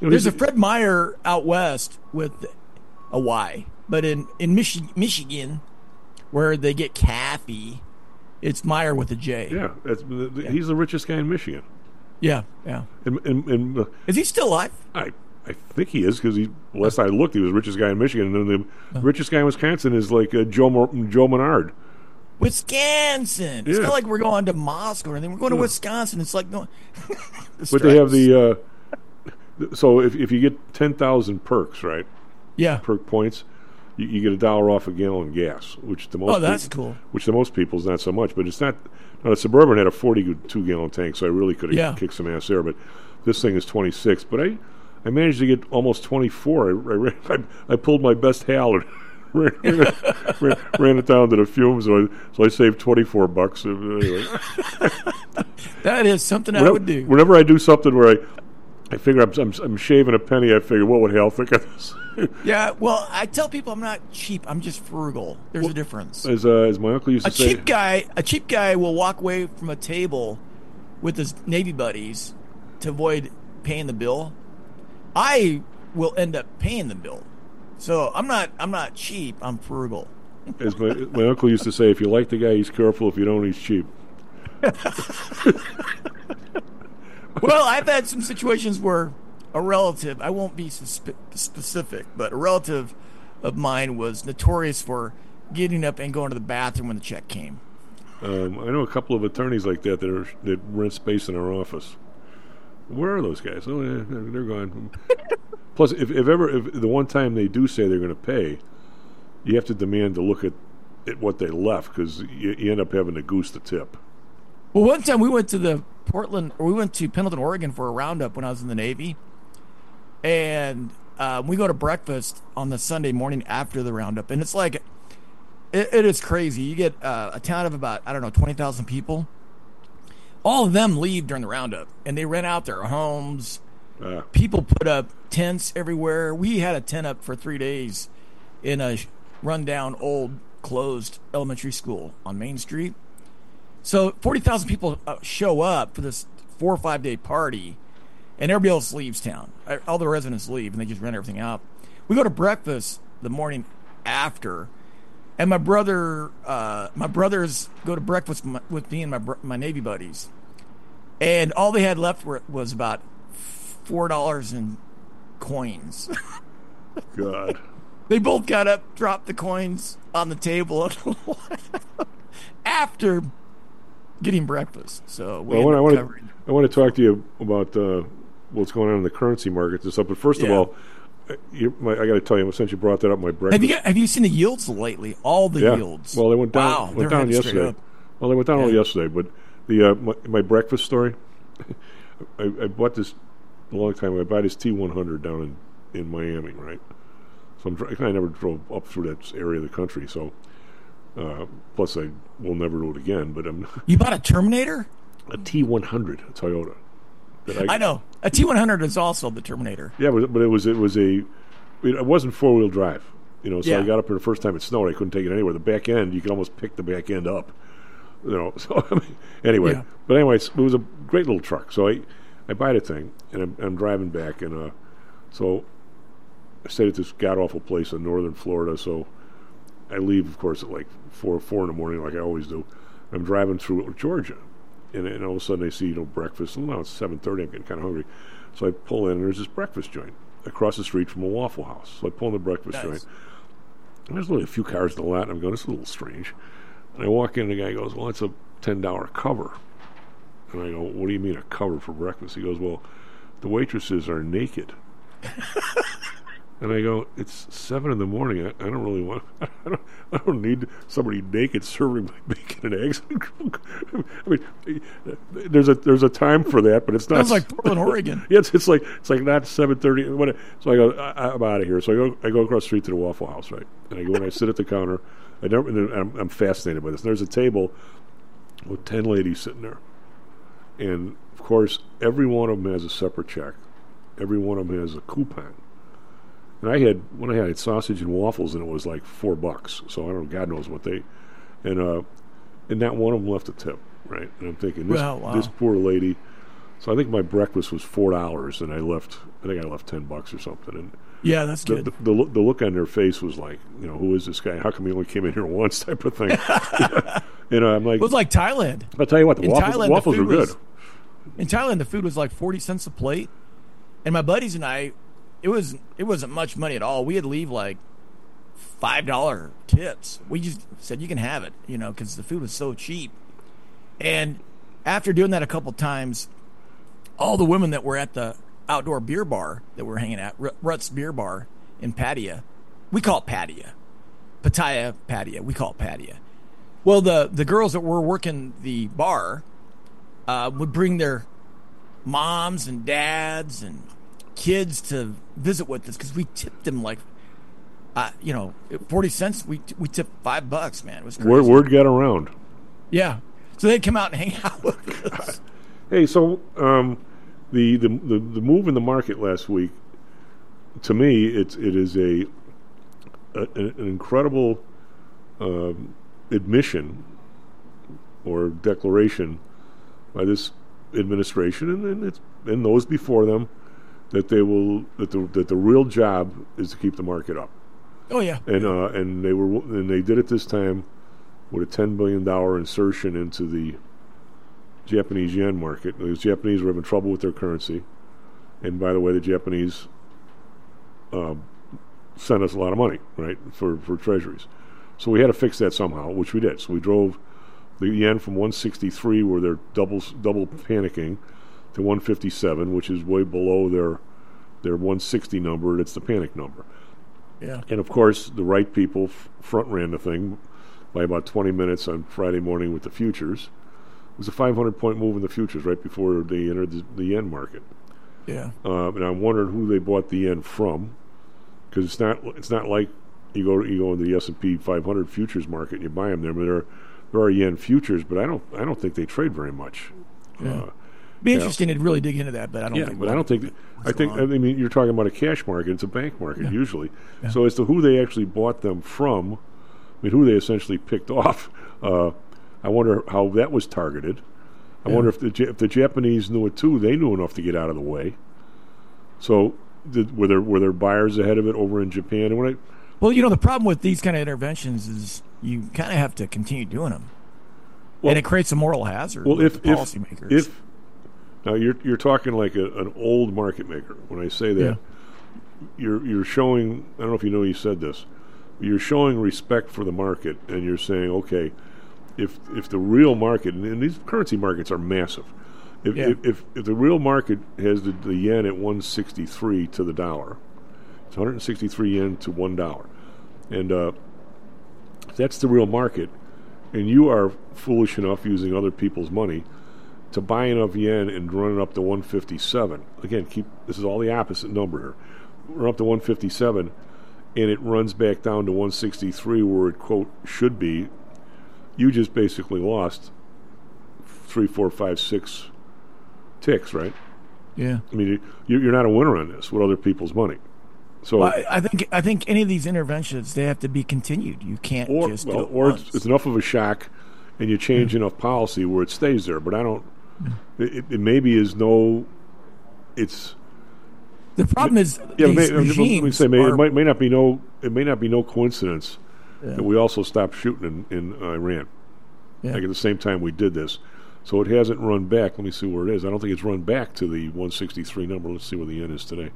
There's a Fred Meyer out west with a Y, but in Michigan, where they get Kathy, it's Meyer with a J. Yeah, he's the richest guy in Michigan. Yeah. And is he still alive? I think he is, because last I looked, he was the richest guy in Michigan, and then the richest guy in Wisconsin is like Joe Menard. Wisconsin. It's not like we're going to Moscow or anything. We're going to Wisconsin. It's like going. But they have the. So if you get 10,000 perks, right? Yeah. Perk points, you get $1 off a gallon of gas, which the most. Oh, that's cool. Which to most people is not so much, but it's not. Now, the Suburban had a 42-gallon tank, so I really could have kicked some ass there. But this thing is 26. But I managed to get almost 24. I pulled my best Hal and ran it down to the fumes, so I saved $24. Anyway. That is something I would do. Whenever I do something where I figure I'm shaving a penny, I figure, what would Hal think of this? Yeah, well, I tell people I'm not cheap. I'm just frugal. There's a difference. As my uncle used to say, a cheap guy will walk away from a table with his Navy buddies to avoid paying the bill. I will end up paying the bill. So I'm not cheap. I'm frugal. As my uncle used to say, if you like the guy, he's careful. If you don't, he's cheap. Well, I've had some situations where a relative, I won't be specific, but a relative of mine was notorious for getting up and going to the bathroom when the check came. I know a couple of attorneys like that that rent space in our office. Where are those guys? Oh, yeah, they're gone. Plus, if the one time they do say they're going to pay, you have to demand to look at what they left, because you end up having to goose the tip. Well, one time we went to Pendleton, Oregon for a roundup when I was in the Navy, and we go to breakfast on the Sunday morning after the roundup, and it's like it is crazy. You get a town of about 20,000 people. All of them leave during the roundup, and they rent out their homes. People put up tents everywhere. We had a tent up for 3 days in a rundown, old, closed elementary school on Main Street. So 40,000 people show up for this 4 or 5 day party, and everybody else leaves town. All the residents leave, and they just rent everything out. We go to breakfast the morning after, and my brothers go to breakfast with me and my Navy buddies, and all they had left was about $4 in coins. God. They both got up, dropped the coins on the table after getting breakfast. So I want to talk to you about what's going on in the currency markets and stuff. But first of all, I got to tell you, since you brought that up, my breakfast. Have you seen the yields lately? All the yields. Well, they went down. Wow, went down yesterday. Well, they went down all yesterday. But the my breakfast story. I bought this a long time ago. I bought this T100 down in Miami, right? So I never drove up through that area of the country. So plus I will never do it again. But you bought a Terminator? A T100, a Toyota. I know a T100 is also the Terminator. Yeah, but it wasn't 4-wheel drive. So I got up there the first time it snowed. I couldn't take it anywhere. The back end, you could almost pick the back end up. So anyway. Yeah. But anyway, it was a great little truck. So I buy the thing, and I'm driving back, and so I stayed at this god awful place in northern Florida. So I leave, of course, at like 4 in the morning, like I always do. I'm driving through Georgia, and all of a sudden I see breakfast. Well, now it's 7:30. I'm getting kind of hungry, so I pull in, and there's this breakfast joint across the street from a Waffle House. So I pull in the breakfast joint, and there's only a few cars in the lot, and I'm going, this is a little strange. And I walk in, and the guy goes, well, it's a $10 cover. And I go, what do you mean a cover for breakfast? He goes, well, the waitresses are naked. And I go, it's 7 in the morning. I don't really want. I don't need somebody naked serving my bacon and eggs. I mean, there's a time for that, but it's not. Sounds like Portland, Oregon. Yeah, it's like not 7:30. So I go, I'm out of here. So I go across the street to the Waffle House, right? And I go and I sit at the counter. I'm fascinated by this. And there's a table with 10 ladies sitting there, and of course, every one of them has a separate check. Every one of them has a coupon. And I had sausage and waffles, and it was like $4. So I don't know, God knows what they, and not one of them left a tip, right? And I'm thinking, this poor lady, So I think my breakfast was $4, and I left $10 or something. And yeah, that's good. The look on their face was like, who is this guy? How come he only came in here once? Type of thing. I'm like, it was like Thailand. I'll tell you what, the waffles were good. In Thailand, the food was like 40 cents a plate, and my buddies and I, it wasn't much money at all. We had to leave like $5 tips. We just said you can have it, because the food was so cheap. And after doing that a couple times, all the women that were at the outdoor beer bar that we're hanging at, Rutt's Beer Bar in Pattaya, we call it Pattaya. Pattaya, we call it Pattaya. Well, the girls that were working the bar would bring their moms and dads and kids to visit with us because we tipped them like, 40 cents. We tipped $5, man. It was crazy. Word got around. Yeah. So they'd come out and hang out with us. Hey, so the move in the market last week, to me, it is an incredible admission or declaration by this administration and those before them that the real job is to keep the market up. Oh yeah, and they did it this time with a $10 billion insertion into the Japanese yen market. The Japanese were having trouble with their currency, and by the way, the Japanese sent us a lot of money, right, for treasuries. So we had to fix that somehow, which we did. So we drove the yen from 163, where they're double panicking, to 157, which is way below their 160 number. It's the panic number. Yeah. And of course, the right people front ran the thing by about 20 minutes on Friday morning with the futures. It was a 500-point move in the futures right before they entered the yen market. Yeah. And I'm wondering who they bought the yen from, because it's not like you go into the S&P 500 futures market and you buy them there. I mean, there are yen futures, but I don't think they trade very much. Yeah. Be interesting to really dig into that, but I don't think. But I don't think. I mean, you're talking about a cash market. It's a bank market usually. Yeah. So as to who they actually bought them from, I mean, who they essentially picked off. I wonder how that was targeted. I wonder if the Japanese knew it too. They knew enough to get out of the way. So were there buyers ahead of it over in Japan? And well, the problem with these kind of interventions is you kind of have to continue doing them, and it creates a moral hazard. Well, if policymakers. Now you're talking like an old market maker. When I say that, you're showing. I don't know if you know you said this. You're showing respect for the market, and you're saying, okay, if the real market, and these currency markets are massive, if the real market has the yen at 163 to the dollar, it's 163 yen to $1, and that's the real market, and you are foolish enough using other people's money to buy enough yen and run it up to 157. Again, this is all the opposite number here. Run up to 157, and it runs back down to 163 where it, quote, should be. You just basically lost 3, 4, 5, 6 ticks, right? Yeah. I mean, you're not a winner on this with other people's money. So well, I think any of these interventions, they have to be continued. You can't just do it once. It's enough of a shock, and you change enough policy where it stays there. But I don't. It maybe is no. It's. The problem is these regimes it may not be no coincidence that we also stopped shooting in Iran. Yeah. Like at the same time we did this, so it hasn't run back. Let me see where it is. I don't think it's run back to the 163 number. Let's see where the yen is today.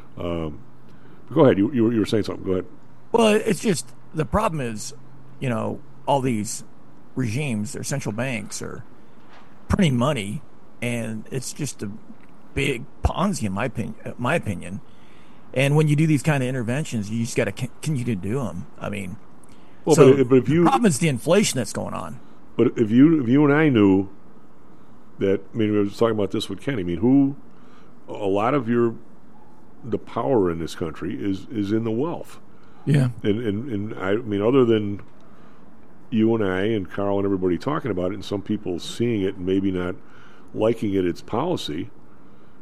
Go ahead. You were saying something. Go ahead. Well, it's just the problem is, all these regimes, their central banks are printing money, and it's just a big Ponzi, in my opinion. And when you do these kind of interventions, you just got to continue to do them. I mean, but if the problem is the inflation that's going on. But if you and I knew that, I mean, we were talking about this with Kenny. I mean, a lot of the power in this country is in the wealth. Yeah. And I mean, other than you and I and Carl and everybody talking about it, and some people seeing it and maybe not liking its policy,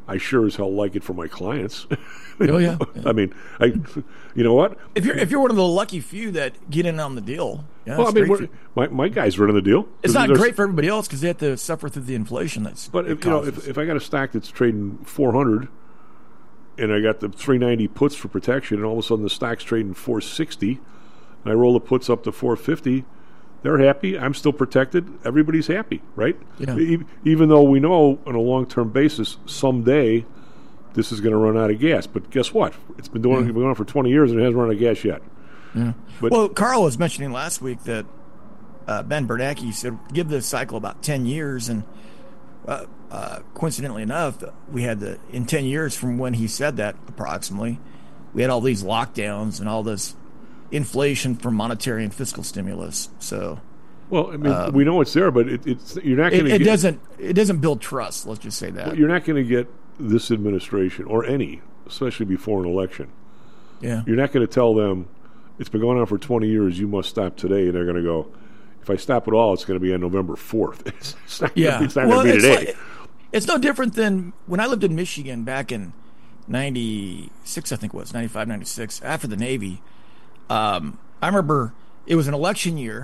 I sure as hell like it for my clients. Oh yeah. I mean, you know what? If you're one of the lucky few that get in on the deal, yeah. Well, I mean, my guys running the deal. It's not great for everybody else because they have to suffer through the inflation But if I got a stock that's trading 400, and I got the 390 puts for protection, and all of a sudden the stock's trading 460, and I roll the puts up to 450. They're happy. I'm still protected. Everybody's happy, right? Yeah. Even though we know on a long-term basis someday this is going to run out of gas. But guess what? It's been going on for 20 years and it hasn't run out of gas yet. Yeah. Well, Carl was mentioning last week that Ben Bernanke said give this cycle about 10 years. And coincidentally enough, we had in 10 years from when he said that approximately, we had all these lockdowns and all this inflation from monetary and fiscal stimulus. So, well, I mean, we know it's there, but you're not going to. It doesn't build trust. Let's just say that. Well, you're not going to get this administration or any, especially before an election. Yeah, you're not going to tell them it's been going on for 20 years. You must stop today, and they're going to go. If I stop at all, it's going to be on November 4th. It's not going to be today. It's no different than when I lived in Michigan back in 96, I think it was 95, 96, after the Navy. I remember it was an election year,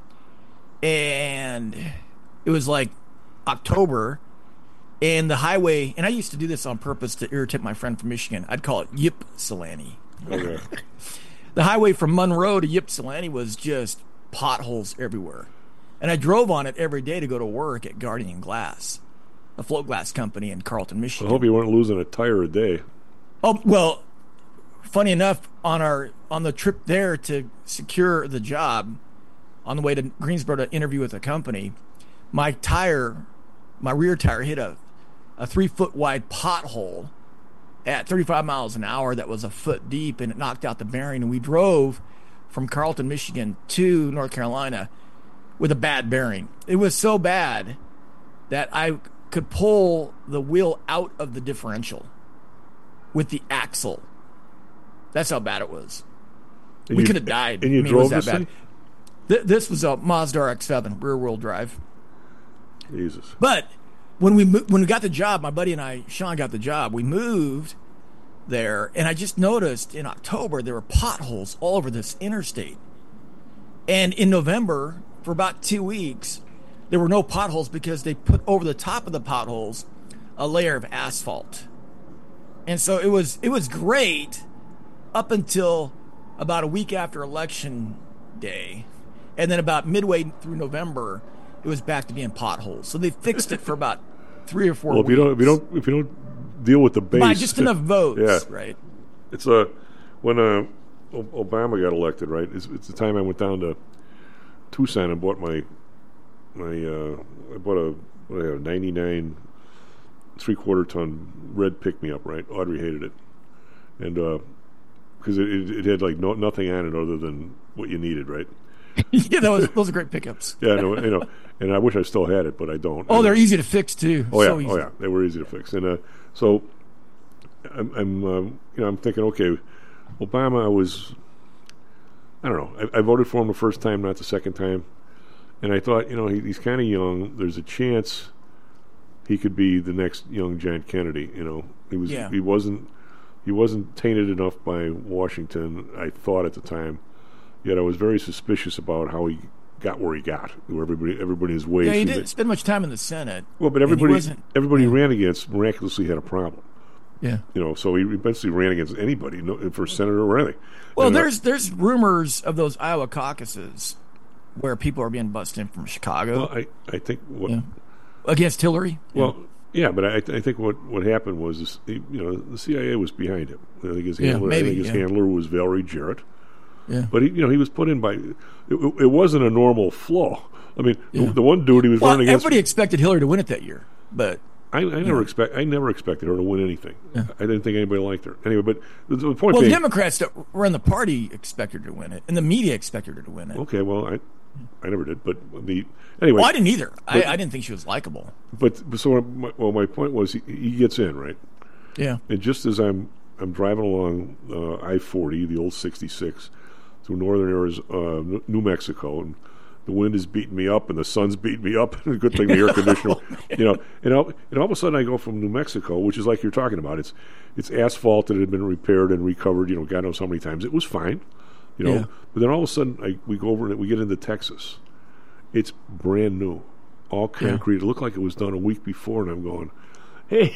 and it was like October, and the highway, and I used to do this on purpose to irritate my friend from Michigan. I'd call it Ypsilanti. Okay. The highway from Monroe to Ypsilanti was just potholes everywhere. And I drove on it every day to go to work at Guardian Glass, a float glass company in Carleton, Michigan. I hope you weren't losing a tire a day. Oh, well, funny enough, on the trip there to secure the job, on the way to Greensboro to interview with the company, my rear tire hit a 3-foot wide pothole at 35 miles an hour that was a foot deep, and it knocked out the bearing. And we drove from Carleton, Michigan to North Carolina with a bad bearing. It was so bad that I could pull the wheel out of the differential with the axle. That's how bad it was. We could have died. And you drove this thing? This was a Mazda RX-7 rear-wheel drive. Jesus. But when we got the job, my buddy and I, Sean, got the job. We moved there, and I just noticed in October there were potholes all over this interstate. And in November, for about 2 weeks, there were no potholes because they put over the top of the potholes a layer of asphalt. And so it was great up until about a week after Election Day. And then about midway through November, it was back to being potholes. So they fixed it for about 3 or 4 weeks. Well, if you don't deal with the base, by just enough votes, yeah. Right? It's when Obama got elected, right? It's the time I went down to Tucson and bought I bought a 99 3/4 ton red pick-me-up, right? Audrey hated it, and because it had like nothing on it other than what you needed, right? Yeah, those are great pickups. Yeah, no, and I wish I still had it, but I don't. Oh, they're easy to fix too. Oh yeah, so easy. They were easy to fix, and so I'm thinking, okay, Obama I don't know. I voted for him the first time, not the second time, and I thought, he's kind of young. There's a chance he could be the next young John Kennedy. He wasn't tainted enough by Washington, I thought at the time. Yet I was very suspicious about how he got where he got. Where everybody's ways. Yeah, he didn't spend much time in the Senate. Well, but everybody he ran against miraculously had a problem. Yeah. So he eventually ran against anybody for senator or anything. Well, there's rumors of those Iowa caucuses where people are being bussed in from Chicago. Well, I think against Hillary. Well, yeah, but I think what happened was the CIA was behind him. I think his handler was Valerie Jarrett. Yeah. But he was put in by it wasn't a normal flow. I mean, the one dude he was running against. Everybody expected Hillary to win it that year, but I never expected her to win anything. Yeah. I didn't think anybody liked her anyway. But the point being, the Democrats that run the party expected her to win it, and the media expected her to win it. Okay, well, I never did, but anyway. Well, I didn't either. I didn't think she was likable. But so my point was he gets in, right? Yeah. And just as I'm driving along I-40, the old 66, through northern Arizona, New Mexico, and the wind is beating me up and the sun's beating me up. Good thing the air conditioner, and all of a sudden I go from New Mexico, which is like you're talking about. It's asphalt that had been repaired and recovered. God knows how many times. It was fine, Yeah. But then all of a sudden we go over and we get into Texas. It's brand new, all concrete. It looked like it was done a week before, and I'm going, hey,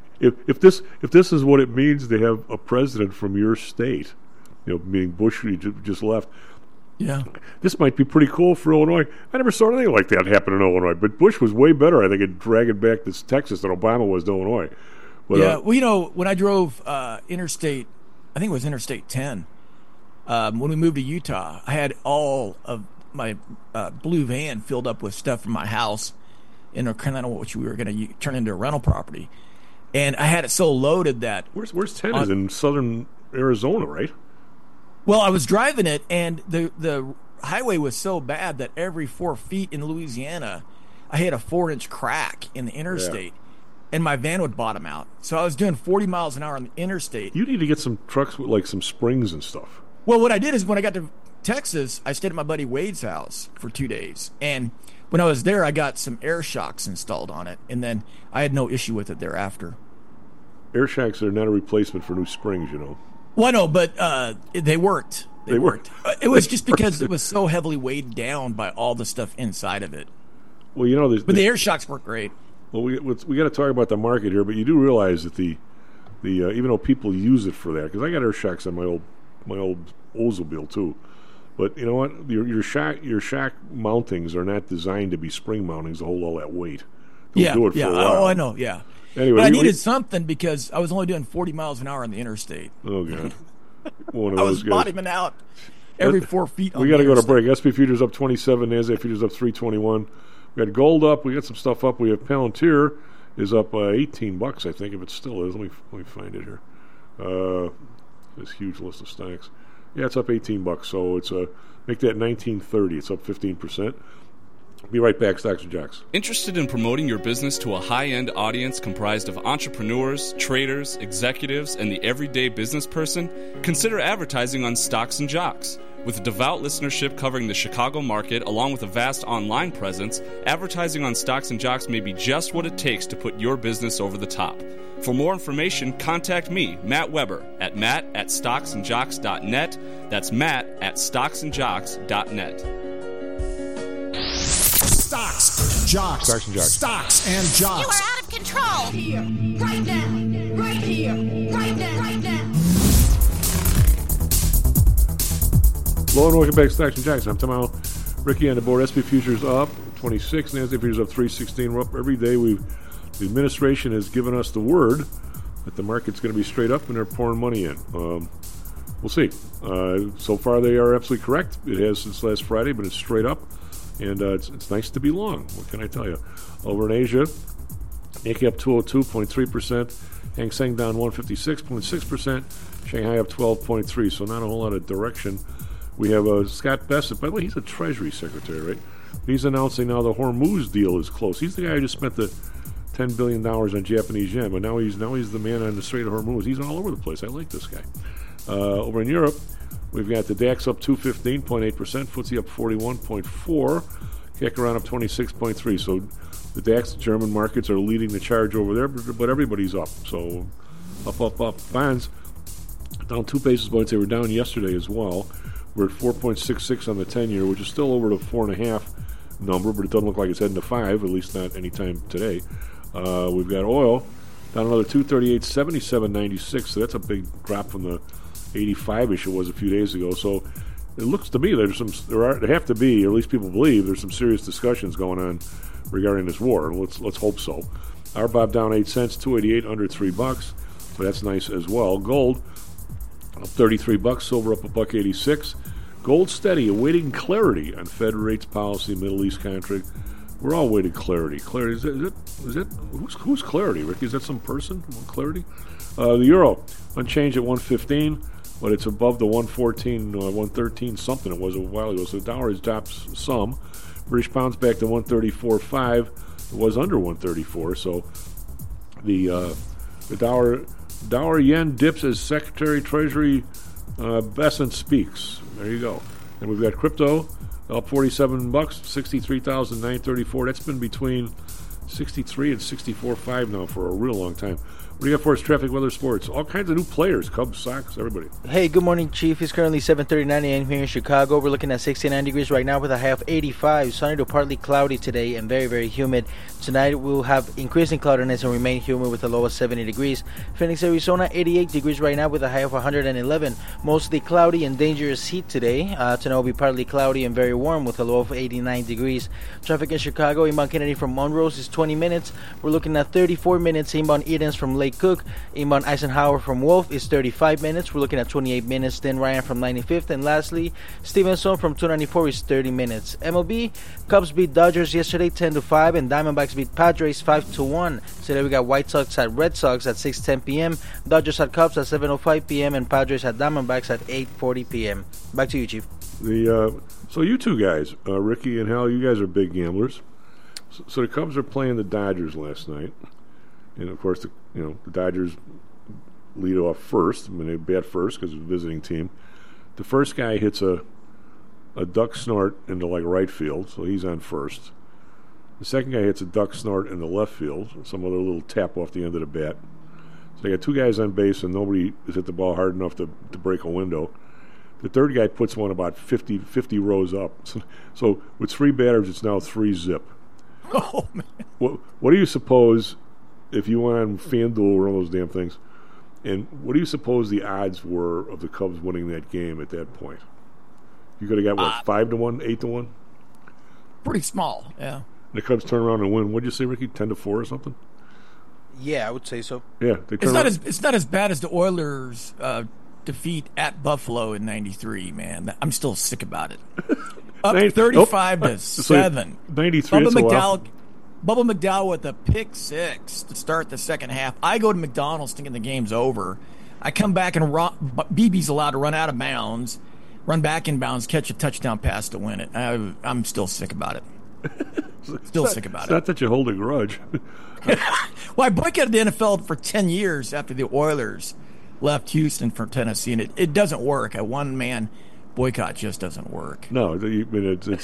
if this is what it means to have a president from your state, meaning Bush, who just left. Yeah, this might be pretty cool for Illinois. I never saw anything like that happen in Illinois, but Bush was way better, I think, at dragging back this Texas than Obama was to Illinois. But, when I drove Interstate, I think it was Interstate 10, when we moved to Utah, I had all of my blue van filled up with stuff from my house in a kind of which we were going to turn into a rental property, and I had it so loaded that where's 10 is in southern Arizona, right? Well, I was driving it, and the highway was so bad that every 4 feet in Louisiana, I hit a 4-inch crack in the interstate, and my van would bottom out. So I was doing 40 miles an hour on the interstate. You need to get some trucks with like some springs and stuff. Well, what I did is when I got to Texas, I stayed at my buddy Wade's house for 2 days, and when I was there, I got some air shocks installed on it, and then I had no issue with it thereafter. Air shocks are not a replacement for new springs, Well, I know, but they worked. They worked. It was just because it was so heavily weighed down by all the stuff inside of it. Well, but the air shocks work great. Well, we got to talk about the market here, but you do realize that the even though people use it for that, because I got air shocks on my old Oldsmobile too. But you know what? Your shock mountings are not designed to be spring mountings to hold all that weight. They'll do it for a while. Oh, I know. Yeah. Anyway, but I needed something because I was only doing 40 miles an hour on the interstate. Oh God! One of I those was guys. bottoming out every 4 feet. We got to go to break. SP futures up 27. NASDAQ futures up 321. We got gold up. We got some stuff up. We have Palantir is up $18. I think if it still is. Let me find it here. This huge list of stocks. Yeah, it's up $18. So it's make that 1930. It's up 15%. Be right back, Stocks and Jocks. Interested in promoting your business to a high-end audience comprised of entrepreneurs, traders, executives, and the everyday business person? Consider advertising on Stocks and Jocks. With a devout listenership covering the Chicago market, along with a vast online presence, advertising on Stocks and Jocks may be just what it takes to put your business over the top. For more information, contact me, Matt Weber, at matt@stocksandjocks.net. That's matt@stocksandjocks.net. Stocks, Jocks. Stocks and Jocks. Stocks and Jocks. You are out of control. Here, right now, right here, right now, right now. Hello and welcome back to Stocks and Jocks. I'm Tom Al. Ricky on the board. SP futures up 26. NASDAQ futures up 316. We're up every day. The administration has given us the word that the market's going to be straight up and they're pouring money in. We'll see. So far they are absolutely correct. It has since last Friday, but it's straight up. And it's nice to be long. What can I tell you? Over in Asia, Nikkei up 202.3%. Hang Seng down 156.6%. Shanghai up 12.3%. So not a whole lot of direction. We have Scott Bessent. By the way, he's a Treasury Secretary, right? He's announcing now the Hormuz deal is close. He's the guy who just spent the $10 billion on Japanese yen, but now he's the man on the Strait of Hormuz. He's all over the place. I like this guy. Over in Europe, we've got the DAX up 215.8%, FTSE up 41.4%, CAC around up 26.3%. So the DAX German markets are leading the charge over there, but everybody's up. So up. Bonds down 2 basis points. They were down yesterday as well. We're at 4.66 on the 10-year, which is still over the 4.5 number, but it doesn't look like it's heading to 5, at least not anytime today. We've got oil down another 238, 77.96. So that's a big drop from the 85-ish it was a few days ago. So it looks to me there have to be, or at least people believe, there's some serious discussions going on regarding this war. Let's hope so. RBOB down 8 cents, 288 under $3. So that's nice as well. Gold up $33, silver up $1.86. Gold steady, awaiting clarity on Fed rates policy, Middle East conflict. We're all waiting clarity. Clarity is that who's clarity, Ricky? Is that some person? Clarity. The euro unchanged at 115, but it's above the 114, 113 something it was a while ago. So the dollar has dropped some. British pound's back to 134.5. It was under 134. So the dollar yen dips as Secretary Treasury Bessent speaks. There you go. And we've got crypto Up $47, 63,934. That's been between 63 and 64.5 now for a real long time. What do you got for us? Traffic, weather, sports. All kinds of new players. Cubs, Sox, everybody. Hey, good morning, Chief. It's currently 7:39 a.m. here in Chicago. We're looking at 69 degrees right now with a high of 85. Sunny to partly cloudy today and very, very humid. Tonight we'll have increasing cloudiness and remain humid with a low of 70 degrees. Phoenix, Arizona, 88 degrees right now with a high of 111. Mostly cloudy and dangerous heat today. Tonight will be partly cloudy and very warm with a low of 89 degrees. Traffic in Chicago, inbound Kennedy from Monroe's is 20 minutes. We're looking at 34 minutes. Inbound Edens from Lake Cook. Inbound Eisenhower from Wolf is 35 minutes. We're looking at 28 minutes. Then Ryan from 95th. And lastly, Stevenson from 294 is 30 minutes. MLB, Cubs beat Dodgers yesterday 10-5, and Diamondbacks beat Padres 5-1. Today we got White Sox at Red Sox at 6:10 p.m., Dodgers at Cubs at 7:05 p.m., and Padres at Diamondbacks at 8:40 p.m. Back to you, Chief. So you two guys, Ricky and Hal, you guys are big gamblers. So the Cubs are playing the Dodgers last night. And, of course, the Dodgers lead off first. I mean, they bat first because it's a visiting team. The first guy hits a duck snort into, right field, so he's on first. The second guy hits a duck snort in the left field, some other little tap off the end of the bat. So they got two guys on base, and nobody has hit the ball hard enough to break a window. The third guy puts one about 50 rows up. So with three batters, it's now 3-zip. Oh, man. What do you suppose... If you went on FanDuel or one of those damn things, and what do you suppose the odds were of the Cubs winning that game at that point? You could have got, 5-1, 8-1? Pretty small, yeah. The Cubs turn around and win. What'd you say, Ricky? 10-4 or something? Yeah, I would say so. Yeah, it's not as bad as the Oilers' defeat at Buffalo in '93. Man, I'm still sick about it. Up 35-7. 93. Bubba McDowell with a pick six to start the second half. I go to McDonald's thinking the game's over. I come back and BB's allowed to run out of bounds, run back in bounds, catch a touchdown pass to win it. I'm still sick about it. It's not that you hold a grudge. Well, I boycotted the NFL for 10 years after the Oilers left Houston for Tennessee, and it doesn't work. A one-man boycott just doesn't work. No, it's it's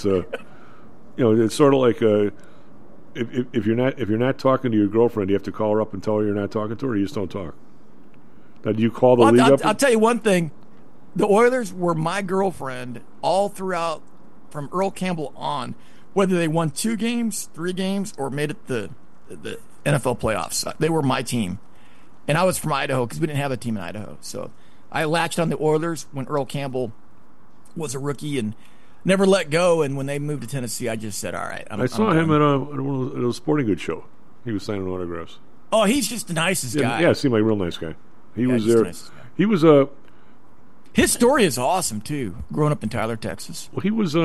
sort of like a... If you're not talking to your girlfriend, you have to call her up and tell her you're not talking to her, or you just don't talk. Now, do you call the league up? I'll tell you one thing. The Oilers were my girlfriend all throughout, from Earl Campbell on, whether they won 2 games, 3 games, or made it the NFL playoffs. They were my team. And I was from Idaho because we didn't have a team in Idaho. So I latched on the Oilers when Earl Campbell was a rookie and never let go, and when they moved to Tennessee, I just said, all right. I saw him at a sporting goods show. He was signing autographs. Oh, he's just the nicest guy. Yeah, seemed like a real nice guy. He was there. He was his story is awesome, too, growing up in Tyler, Texas. Well, he was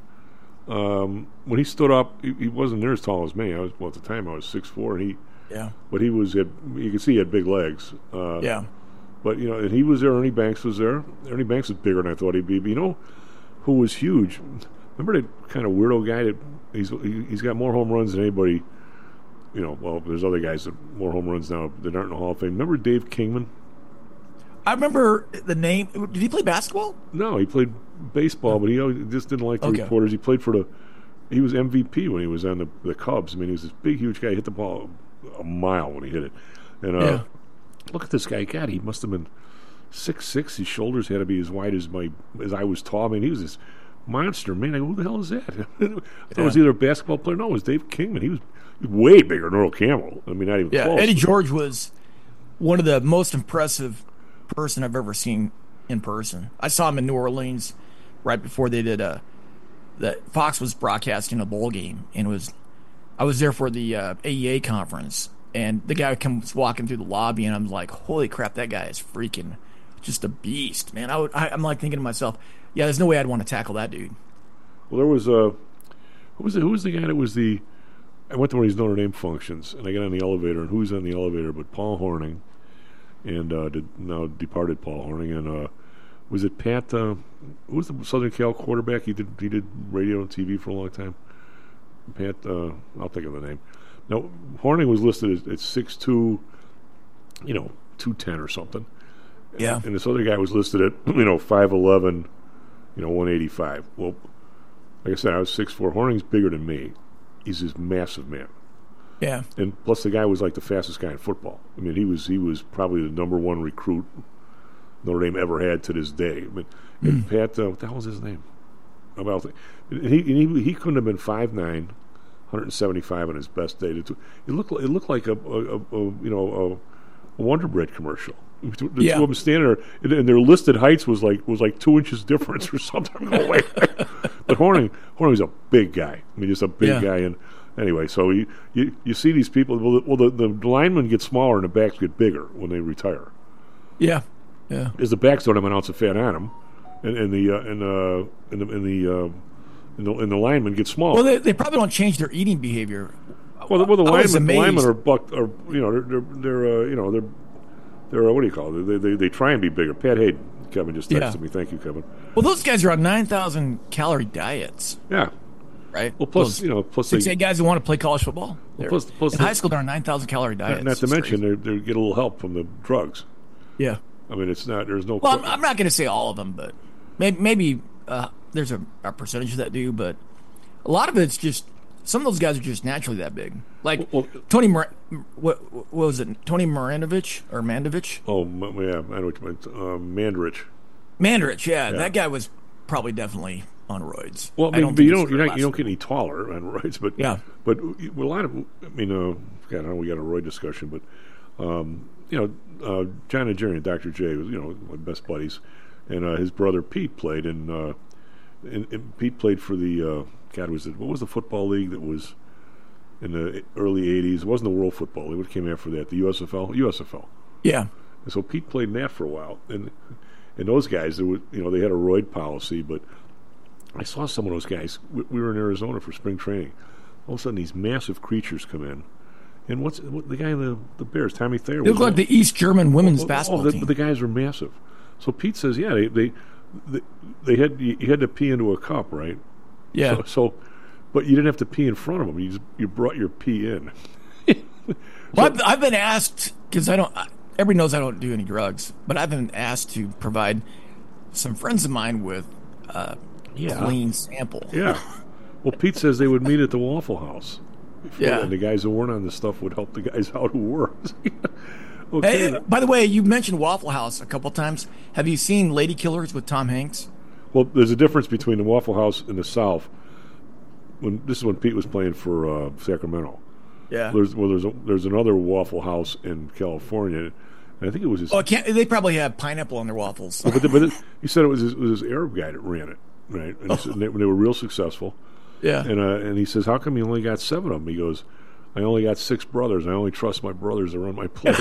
when he stood up, he wasn't near as tall as me. At the time, I was 6'4", but he was, you could see he had big legs. Yeah. But, and he was there. Ernie Banks was there. Ernie Banks was bigger than I thought he'd be. But, who was huge? Remember that kind of weirdo guy that he's got more home runs than anybody. Well, there's other guys that more home runs now that aren't in the Hall of Fame. Remember Dave Kingman? I remember the name. Did he play basketball? No, he played baseball, but he just didn't like the reporters. He played he was MVP when he was on the Cubs. I mean, he was this big, huge guy. He hit the ball a mile when he hit it. And look at this guy. God, he must have been 6'6". His shoulders had to be as wide as I was tall. I mean, he was this monster, man. I go, who the hell is that? I thought it was either a basketball player. No, it was Dave Kingman. He was way bigger than Earl Campbell. I mean, not even close. Eddie George was one of the most impressive person I've ever seen in person. I saw him in New Orleans right before they did that Fox was broadcasting a bowl game, and I was there for the AEA conference, and the guy comes walking through the lobby, and I'm like, holy crap, that guy is freaking just a beast, man. I'm like thinking to myself, yeah, there's no way I'd want to tackle that dude. Well, there was who was the guy that was I went to one of these Notre Dame functions, and I got on the elevator, and who's on the elevator but Paul Hornung, and now departed Paul Hornung, and was it Pat? Who was the Southern Cal quarterback? He did radio and TV for a long time. Pat, I'll think of the name. Now, Hornung was listed at 6'2", 210 or something. Yeah. And this other guy was listed at 5'11", 185. Well, like I said, I was 6'4". Horning's bigger than me. He's this massive man. Yeah. And plus, the guy was like the fastest guy in football. I mean, he was probably the number one recruit Notre Dame ever had to this day. I mean, and Pat, what the hell was his name? He couldn't have been 5'9", 175 on his best day. It looked like a Wonder Bread commercial. The two of them standing there, and their listed heights was like 2 inches difference or something. But Horning was a big guy. I mean, just a big guy. And anyway, so you see these people. Well, the linemen get smaller and the backs get bigger when they retire. Yeah, yeah. Because the backs don't have an ounce of fat on them, and the linemen get smaller. Well, they probably don't change their eating behavior. The linemen are bucked. They're what do you call it? They try and be bigger. Pat Hayden, Kevin just texted me. Thank you, Kevin. Well, those guys are on 9,000 calorie diets. Yeah. Right. Well, plus 6'8" guys who want to play college football. Well, plus in high school, they're on 9,000 calorie diets. Not to mention they get a little help from the drugs. Yeah. I mean, it's not. There's no. Well, I'm not going to say all of them, but maybe there's a percentage that do, but a lot of it's just. Some of those guys are just naturally that big. Like Tony, what was it? Tony Mandovich? Oh, yeah, I know what you meant. Mandrich. Mandrich, yeah. That guy was probably definitely on roids. Well, I mean, but you don't get any taller on roids, but a lot of. I mean, I don't know. We got a roid discussion, but John Najarian and Dr. J was my best buddies, and his brother Pete played, and Pete played for the. What was the football league that was in the early 80s? It wasn't the World Football League. What came after that? The USFL. Yeah. And so Pete played in that for a while. And those guys, they had a roid policy, but I saw some of those guys. We were in Arizona for spring training. All of a sudden, these massive creatures come in. And what the guy in the Bears, Tommy Thayer? They look like the East German women's basketball team. But the guys are massive. So Pete says, you had to pee into a cup, right? Yeah. So, but you didn't have to pee in front of them. You brought your pee in. Well, I've been asked because everybody knows I don't do any drugs, but I've been asked to provide some friends of mine with clean sample. Yeah. Well, Pete says they would meet at the Waffle House. Yeah. And the guys who weren't on the stuff would help the guys out who were. Okay. Hey, by the way, you mentioned Waffle House a couple times. Have you seen Lady Killers with Tom Hanks? Well, there's a difference between the Waffle House in the South. This is when Pete was playing for Sacramento. Yeah. There's another Waffle House in California, and I think it was his. Oh, they probably have pineapple on their waffles. But he said it was his Arab guy that ran it, right? And he said they were real successful. Yeah. And he says, "How come you only got 7 of them?" He goes, "I only got 6 brothers. I only trust my brothers to run my place."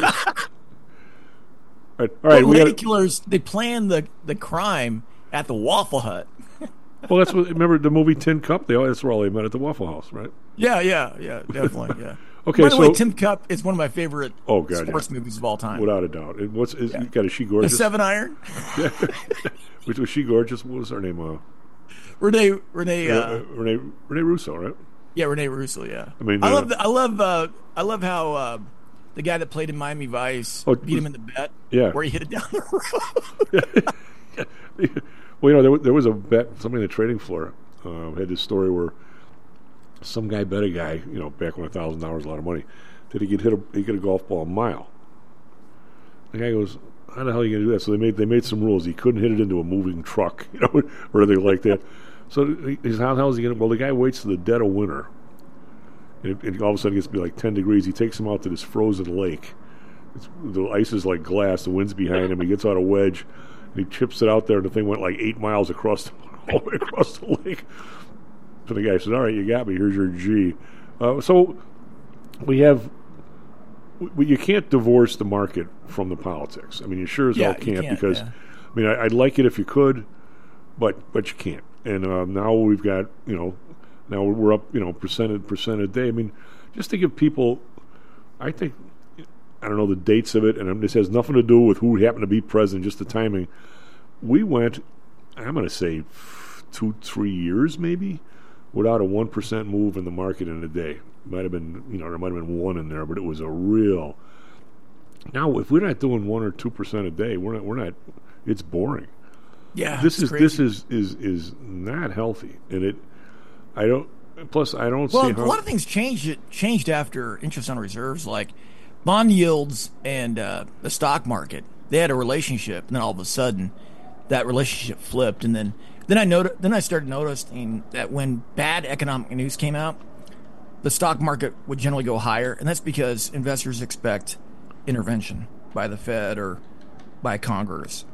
All right. Lady Killers. They plan the crime at the Waffle Hut. Well, that's what. Remember the movie Tin Cup? That's where all they met, at the Waffle House, right? Yeah, definitely, yeah. Okay, by the way, Tin Cup is one of my favorite sports movies of all time, without a doubt. Is She Gorgeous? The 7 Iron. Yeah. Was she gorgeous? What was her name? Renee Russo, right? Yeah, Renee Russo. Yeah. I mean, I love how the guy that played in Miami Vice beat him in the bet. Yeah. Where he hit it down the road. Well, there was a bet. Somebody in the trading floor had this story where some guy bet a guy, back when $1,000 was a lot of money, that he could hit a golf ball a mile. The guy goes, "How the hell are you going to do that?" So they made some rules. He couldn't hit it into a moving truck, or anything like that. So he says, "How the hell is he going to?" Well, the guy waits to the dead of winter, and all of a sudden it gets to be like 10 degrees. He takes him out to this frozen lake. The ice is like glass. The wind's behind him. He gets out a wedge. And he chips it out there, and the thing went like 8 miles all the way across the lake. So the guy says, "All right, you got me. Here's your G." So we have. You can't divorce the market from the politics. I mean, you sure as hell can't because, I mean, I'd like it if you could, but you can't. And now we've got, now we're up, percent a day. I mean, just to give people, I think, I don't know the dates of it, and this has nothing to do with who happened to be president, just the timing. We went, I'm going to say 2-3 years maybe, without a 1% move in the market in a day. Might have been, there might have been 1 in there, but it was a real. Now, if we're not doing 1 or 2% a day, we're not. It's boring. Yeah, this is not healthy, and I don't. Plus, I don't see Well, how. a lot of things changed after interest on reserves, like bond yields and the stock market. They had a relationship, and then all of a sudden, that relationship flipped. And then I started noticing that when bad economic news came out, the stock market would generally go higher, and that's because investors expect intervention by the Fed or by Congress.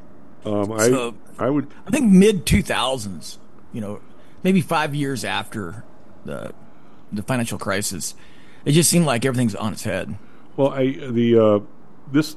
I think mid 2000s. Maybe 5 years after the financial crisis, it just seemed like everything's on its head. Well, this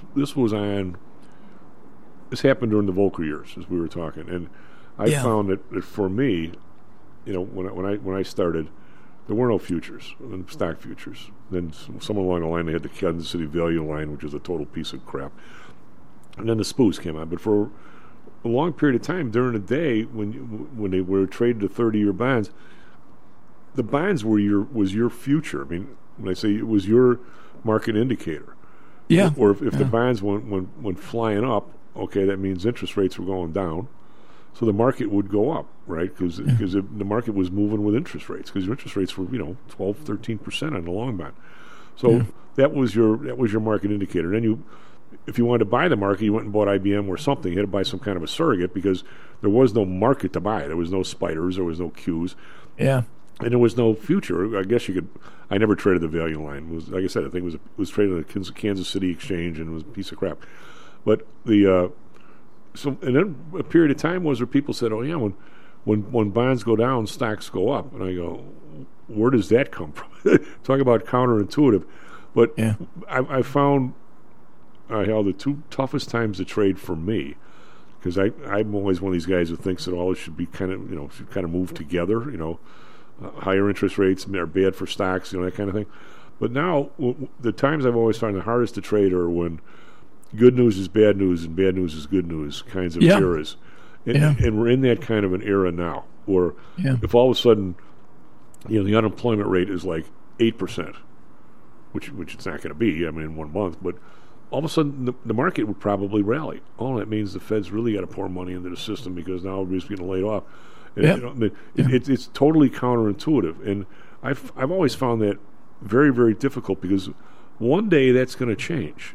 happened during the Volcker years, as we were talking, and I found that for me, when I started, there were no futures, stock futures. Then somewhere along the line, they had the Kansas City Value Line, which is a total piece of crap, and then the SPOOs came out. But for a long period of time during the day, when they were traded to 30-year bonds, the bonds was your future. I mean, when I say it was your market indicator, Or if the bonds went flying up, okay, that means interest rates were going down, so the market would go up, right? Because the market was moving with interest rates, because your interest rates were 12-13% on the long bond. So that was your market indicator. Then if you wanted to buy the market, you went and bought IBM or something. You had to buy some kind of a surrogate because there was no market to buy. There was no spiders. There was no Qs. Yeah. And there was no future. I guess you could. I never traded the Value Line. It was, like I said, I think it was traded on the Kansas City Exchange, and it was a piece of crap. But and then a period of time was where people said, "Oh yeah, when bonds go down, stocks go up." And I go, "Where does that come from?" Talk about counterintuitive. But I found the two toughest times to trade for me, because I'm always one of these guys who thinks that all it should be kind of move together. Higher interest rates are bad for stocks, that kind of thing. But now, the times I've always found the hardest to trade are when good news is bad news and bad news is good news kinds of eras. And we're in that kind of an era now, or if all of a sudden, the unemployment rate is like 8%, which it's not going to be, in 1 month, but all of a sudden the market would probably rally. All that means the Fed's really got to pour money into the system because now everybody's getting laid off. And, it's totally counterintuitive, and I've always found that very, very difficult, because one day that's going to change.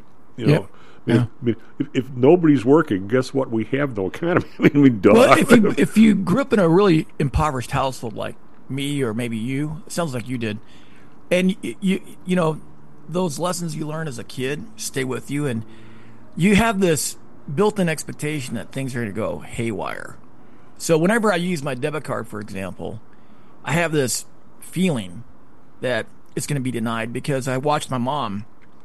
If nobody's working, guess what? We have no economy. Duh. Well, if you grew up in a really impoverished household like me, or maybe you, it sounds like you did, and you those lessons you learn as a kid stay with you, and you have this built-in expectation that things are going to go haywire. So whenever I use my debit card, for example, I have this feeling that it's going to be denied, because I watched my mom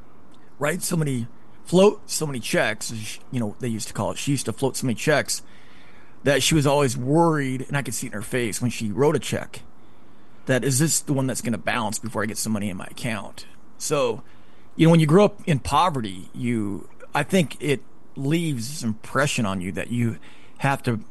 float so many checks, they used to call it. She used to float so many checks that she was always worried, and I could see it in her face when she wrote a check, that is this the one that's going to bounce before I get some money in my account? So, when you grow up in poverty, I think it leaves this impression on you that you have to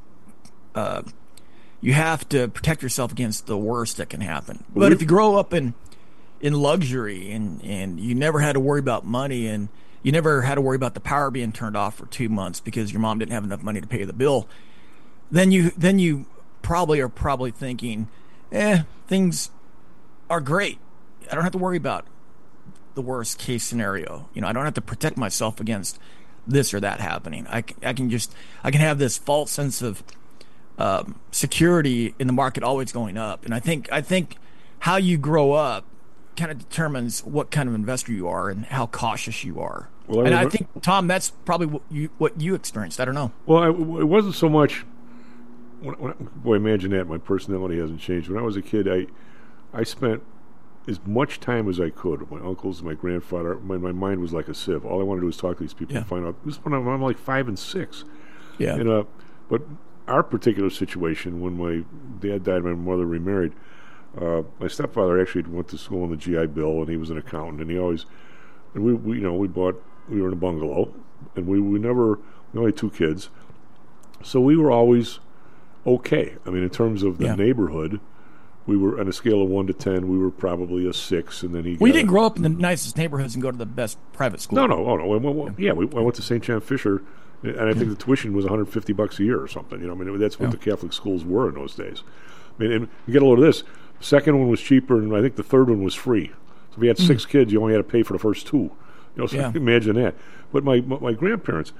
protect yourself against the worst that can happen. But if you grow up in luxury and you never had to worry about money, and you never had to worry about the power being turned off for 2 months because your mom didn't have enough money to pay the bill, then you probably are thinking, things are great. I don't have to worry about the worst case scenario. I don't have to protect myself against this or that happening. I can have this false sense of security in the market always going up. And I think how you grow up kind of determines what kind of investor you are and how cautious you are. Well, I think, Tom, that's probably what you experienced. I don't know. Well, it wasn't so much. Boy, imagine that. My personality hasn't changed. When I was a kid, I spent as much time as I could with my uncles, my grandfather. My mind was like a sieve. All I wanted to do was talk to these people and find out. This is when I'm like 5 and 6. Yeah. And but our particular situation, when my dad died, my mother remarried. My stepfather actually went to school on the GI Bill, and he was an accountant. And he always, and we were in a bungalow, and we only had 2 kids, so we were always okay. In terms of the neighborhood, we were on a scale of 1 to 10. We were probably a 6, and then he. We didn't grow up in the nicest neighborhoods and go to the best private school. No. Oh no. I went to St. John Fisher, and I think the tuition was $150 a year or something. That's what the Catholic schools were in those days. mean, and you get a load of this. The second one was cheaper, and I think the third one was free. So if you had 6 kids, you only had to pay for the first 2. You know, so imagine that. But my grandparents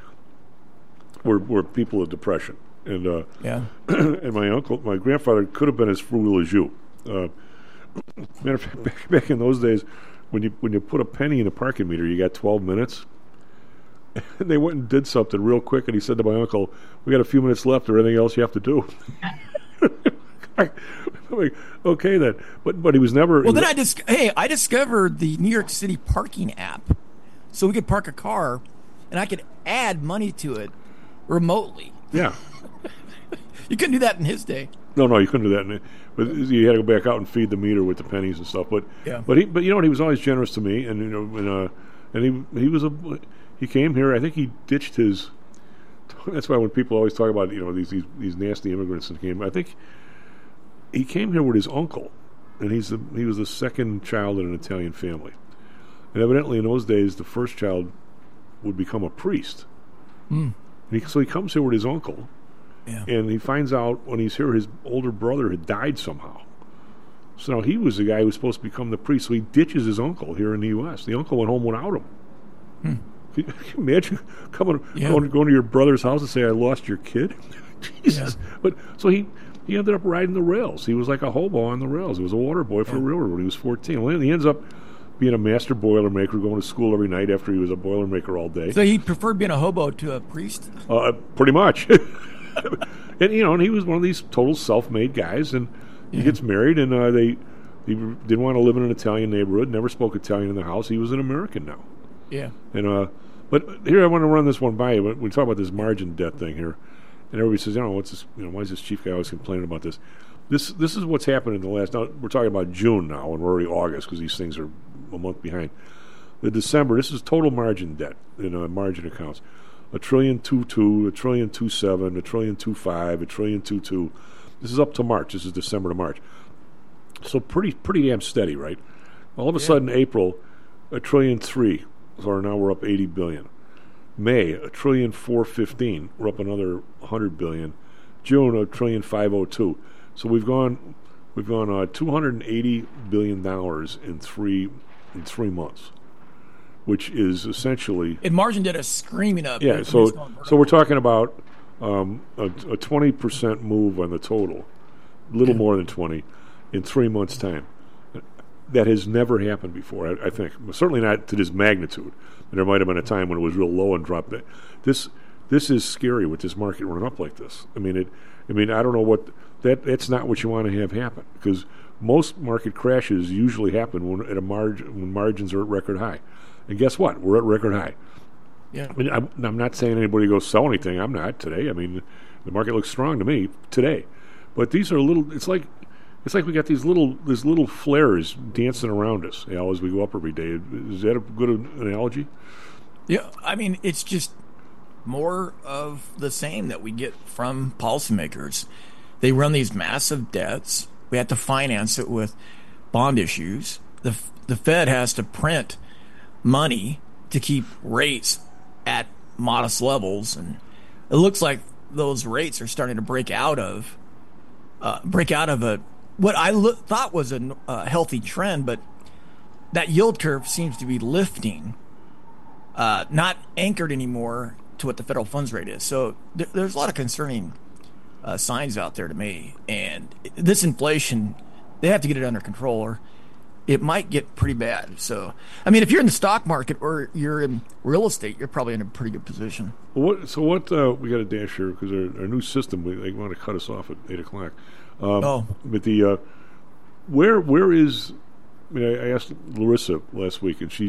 were people of depression, and and my grandfather could have been as frugal as you. Matter of fact, back in those days, when you put a penny in a parking meter, you got 12 minutes. And they went and did something real quick, and he said to my uncle, "We got a few minutes left. Or anything else you have to do?" I'm like, okay then, but he was never. Well, then I discovered the New York City parking app, so we could park a car, and I could add money to it remotely. Yeah, you couldn't do that in his day. No, you couldn't do that. But you had to go back out and feed the meter with the pennies and stuff. But you know what? He was always generous to me, and you know, and he came here. I think he ditched his. That's why when people always talk about these nasty immigrants that came, I think he came here with his uncle, and he was the second child in an Italian family, and evidently in those days the first child would become a priest. So he comes here with his uncle. Yeah. And he finds out when he's here his older brother had died somehow. So now he was the guy who was supposed to become the priest. So he ditches his uncle here in the U.S. The uncle went home without him. Can you imagine going to your brother's house and say, "I lost your kid"? Jesus. Yeah. But so he ended up riding the rails. He was like a hobo on the rails. He was a water boy for a railroad when he was 14. Well, he ends up being a master Boilermaker, going to school every night after he was a Boilermaker all day. So he preferred being a hobo to a priest? Pretty much. And and he was one of these total self-made guys, and he gets married, and he didn't want to live in an Italian neighborhood. Never spoke Italian in the house. He was an American now. Yeah. And but here I want to run this one by you. We talk about this margin debt thing here, and everybody says, what's this? Why is this chief guy always complaining about this? This is what's happened in the last. Now we're talking about June now, and we're already August because these things are a month behind. The December. This is total margin debt in margin accounts. $1.22 trillion, $1.27 trillion, $1.25 trillion, $1.22 trillion. This is up to March. This is December to March. So pretty damn steady, right? All of a sudden, April, $1.3 trillion. So now we're up $80 billion. May, $1.415 trillion. We're up another $100 billion. June, $1.502 trillion. So we've gone $280 billion in 3 months. Which is essentially... And margin debt is screaming up. Yeah, so we're talking about a 20% move on the total, a little more than 20, in 3 months' time. That has never happened before, I think. Certainly not to this magnitude. And there might have been a time when it was real low and dropped. This is scary with this market running up like this. I mean, I don't know what... That's not what you want to have happen, because most market crashes usually happen when margins are at record high. And guess what? We're at record high. Yeah. I mean, I'm not saying anybody go sell anything. I'm not today. I mean, the market looks strong to me today. But these are little. It's like we got these little flares dancing around us as we go up every day. Is that a good analogy? Yeah. I mean, it's just more of the same that we get from policymakers. They run these massive debts. We have to finance it with bond issues. The Fed has to print money to keep rates at modest levels, and it looks like those rates are starting to break out of what I thought was a healthy trend, but that yield curve seems to be lifting, not anchored anymore to what the federal funds rate is. So there's a lot of concerning signs out there to me, and this inflation, they have to get it under control, or it might get pretty bad. So, I mean, if you're in the stock market or you're in real estate, you're probably in a pretty good position. What we got a dash here because our new system, they want to cut us off at 8 o'clock. But the where is? I mean, I asked Larissa last week, and she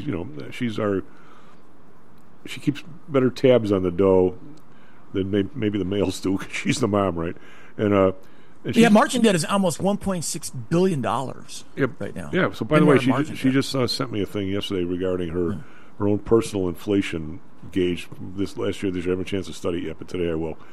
keeps better tabs on the dough than maybe the males do, because she's the mom, right? And margin debt is almost $1.6 billion right now. Yeah. So by the way, she just sent me a thing yesterday regarding her own personal inflation gauge this last year. This year, I haven't a chance to study it yet, but today I will.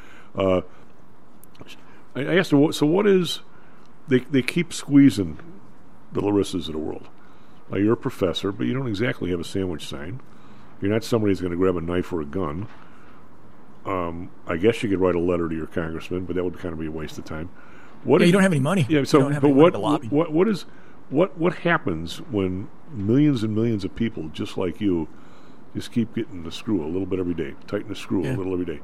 I asked her, so what is? They keep squeezing the Larissas of the world. Now, you're a professor, but you don't exactly have a sandwich sign. You're not somebody who's going to grab a knife or a gun. I guess you could write a letter to your congressman, but that would kind of be a waste of time. You don't have any money. Yeah. You So, don't have but any money to lobby. what happens when millions and millions of people just like you just keep getting the screw a little bit every day, tighten the screw a little every day,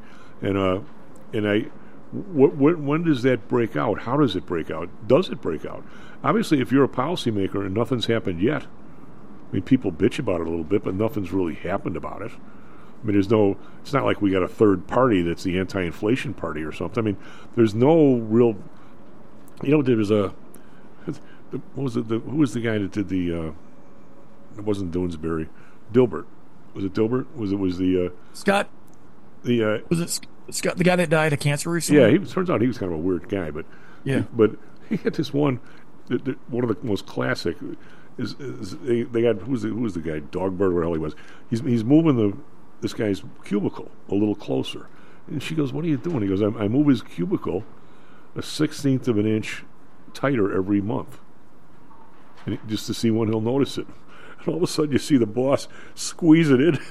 when does that break out? How does it break out? Does it break out? Obviously, if you're a policymaker and nothing's happened yet, I mean, people bitch about it a little bit, but nothing's really happened about it. I mean, it's not like we got a third party that's the anti-inflation party or something. I mean, there's no real, there was who was the guy that did it wasn't Doonesbury, Dilbert. Was it Dilbert? Was the Scott? Was it Scott, the guy that died of cancer recently? Yeah, turns out he was kind of a weird guy, but but he had this one. One of the most classic is they got who was the guy, Dogbert, whatever the hell he was. He's moving this guy's cubicle a little closer, and she goes, "What are you doing?" He goes, "I move his cubicle a 1/16 of an inch tighter every month, and just to see when he'll notice it." And all of a sudden, you see the boss squeeze it in.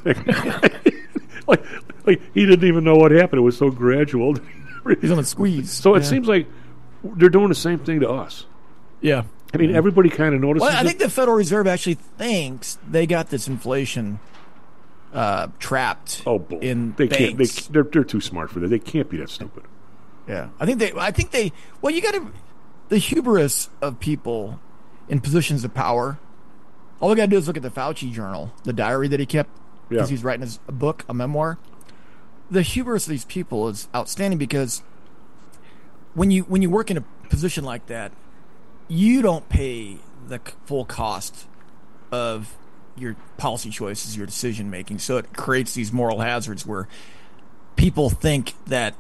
like he didn't even know what happened. It was so gradual. He's on a squeeze. So it seems like they're doing the same thing to us. Yeah. I mean, everybody kind of notices. Well, I think the Federal Reserve actually thinks they got this inflation trapped in banks. They're too smart for that. They can't be that stupid. Yeah. I think they. Well, you got the hubris of people in positions of power. All we got to do is look at the Fauci journal, the diary that he kept, because he's writing a book, a memoir. The hubris of these people is outstanding because when you work in a position like that, you don't pay the full cost of your policy choices, your decision making. So it creates these moral hazards where people think that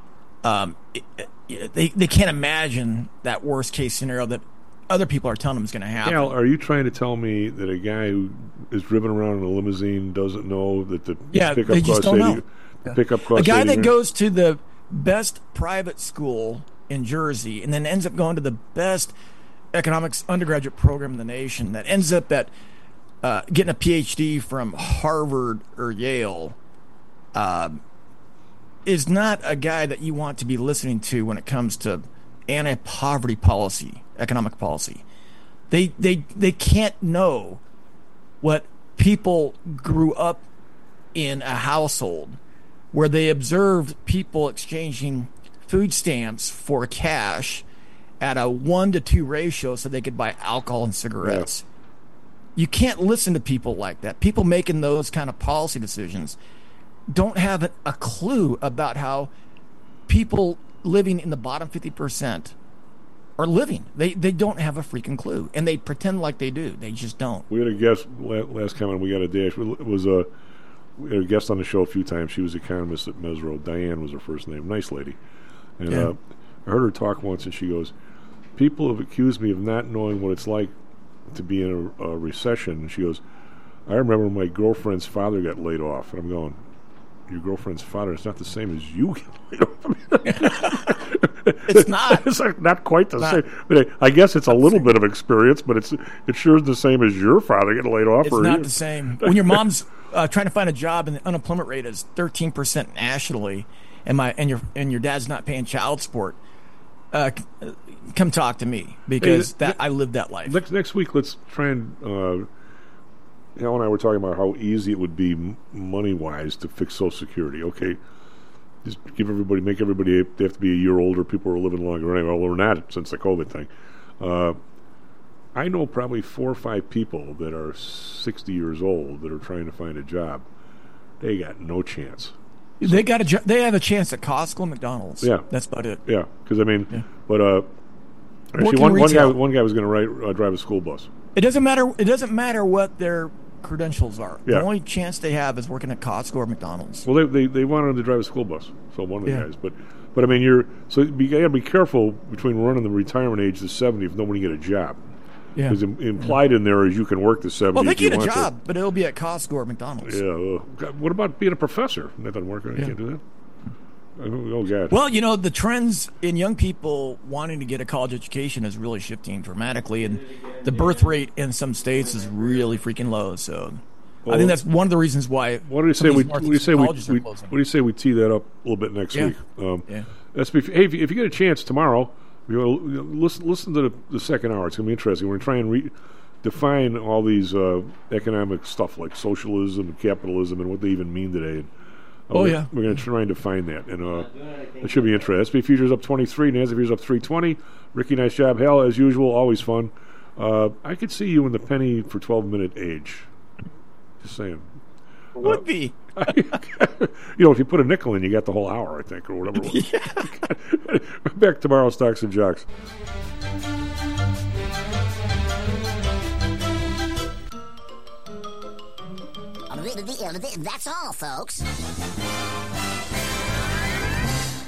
they can't imagine that worst case scenario that other people are telling them is going to happen. Al, are you trying to tell me that a guy who is driven around in a limousine doesn't know that the pickup they just costs don't know. Pickup costs a guy that $80? goes to the best private school in Jersey and then ends up going to the best economics undergraduate program in the nation, that ends up getting a PhD from Harvard or Yale, is not a guy that you want to be listening to when it comes to anti-poverty policy, economic policy. They can't know what people grew up in a household where they observed people exchanging food stamps for cash at a 1-to-2 ratio so they could buy alcohol and cigarettes. Yeah. You can't listen to people like that. People making those kind of policy decisions don't have a clue about how people living in the bottom 50% are living. They don't have a freaking clue, and they pretend like they do. They just don't. We had a guest last comment. We got a dash. We had a guest on the show a few times. She was an economist at Mesro. Diane was her first name. Nice lady. And I heard her talk once, and she goes, "People have accused me of not knowing what it's like to be in a recession." And she goes, "I remember my girlfriend's father got laid off." And I'm going, "Your girlfriend's father is not the same as you get laid off." It's not. It's not quite the same. I guess it's a little bit of experience, but it sure is the same as your father getting laid off. It's not the same. When your mom's trying to find a job and the unemployment rate is 13% nationally, and your dad's not paying child support, come talk to me because I lived that life. Next week, let's try and. Hal and I were talking about how easy it would be money-wise to fix Social Security. Okay, just make everybody, they have to be a year older. People are living longer anyway. Well, we're not since the COVID thing. I know probably 4 or 5 people that are 60 years old that are trying to find a job. They got no chance. They have a chance at Costco and McDonald's. Yeah, that's about it. Yeah, because but actually, one guy was going to drive a school bus. It doesn't matter. It doesn't matter what their credentials are. Yeah. The only chance they have is working at Costco or McDonald's. Well, they wanted to drive a school bus, so one of the guys. But I mean, you got to be careful between running the retirement age to 70 if nobody get a job. Yeah. Because implied in there is you can work to 70. Well, they get a job, but it'll be at Costco or McDonald's. Yeah. What about being a professor? That doesn't work. You can't do that. Oh, God. Well, the trends in young people wanting to get a college education is really shifting dramatically, and the birth rate in some states is really freaking low. So, I think that's one of the reasons why. What do you say? What do you say we tee that up a little bit next week? If you get a chance tomorrow, Listen to the second hour. It's going to be interesting. We're going to try and define all these economic stuff like socialism and capitalism and what they even mean today. We're going to try and define that, and it should be interesting. SP Futures up 23, NASDAQ Futures up 320. Ricky, nice job. Hal, as usual, always fun. I could see you in the penny for 12-minute age. Just saying. Would be. If you put a nickel in, you got the whole hour, I think, or whatever it was. Back tomorrow, Stocks and Jocks. That's all, folks.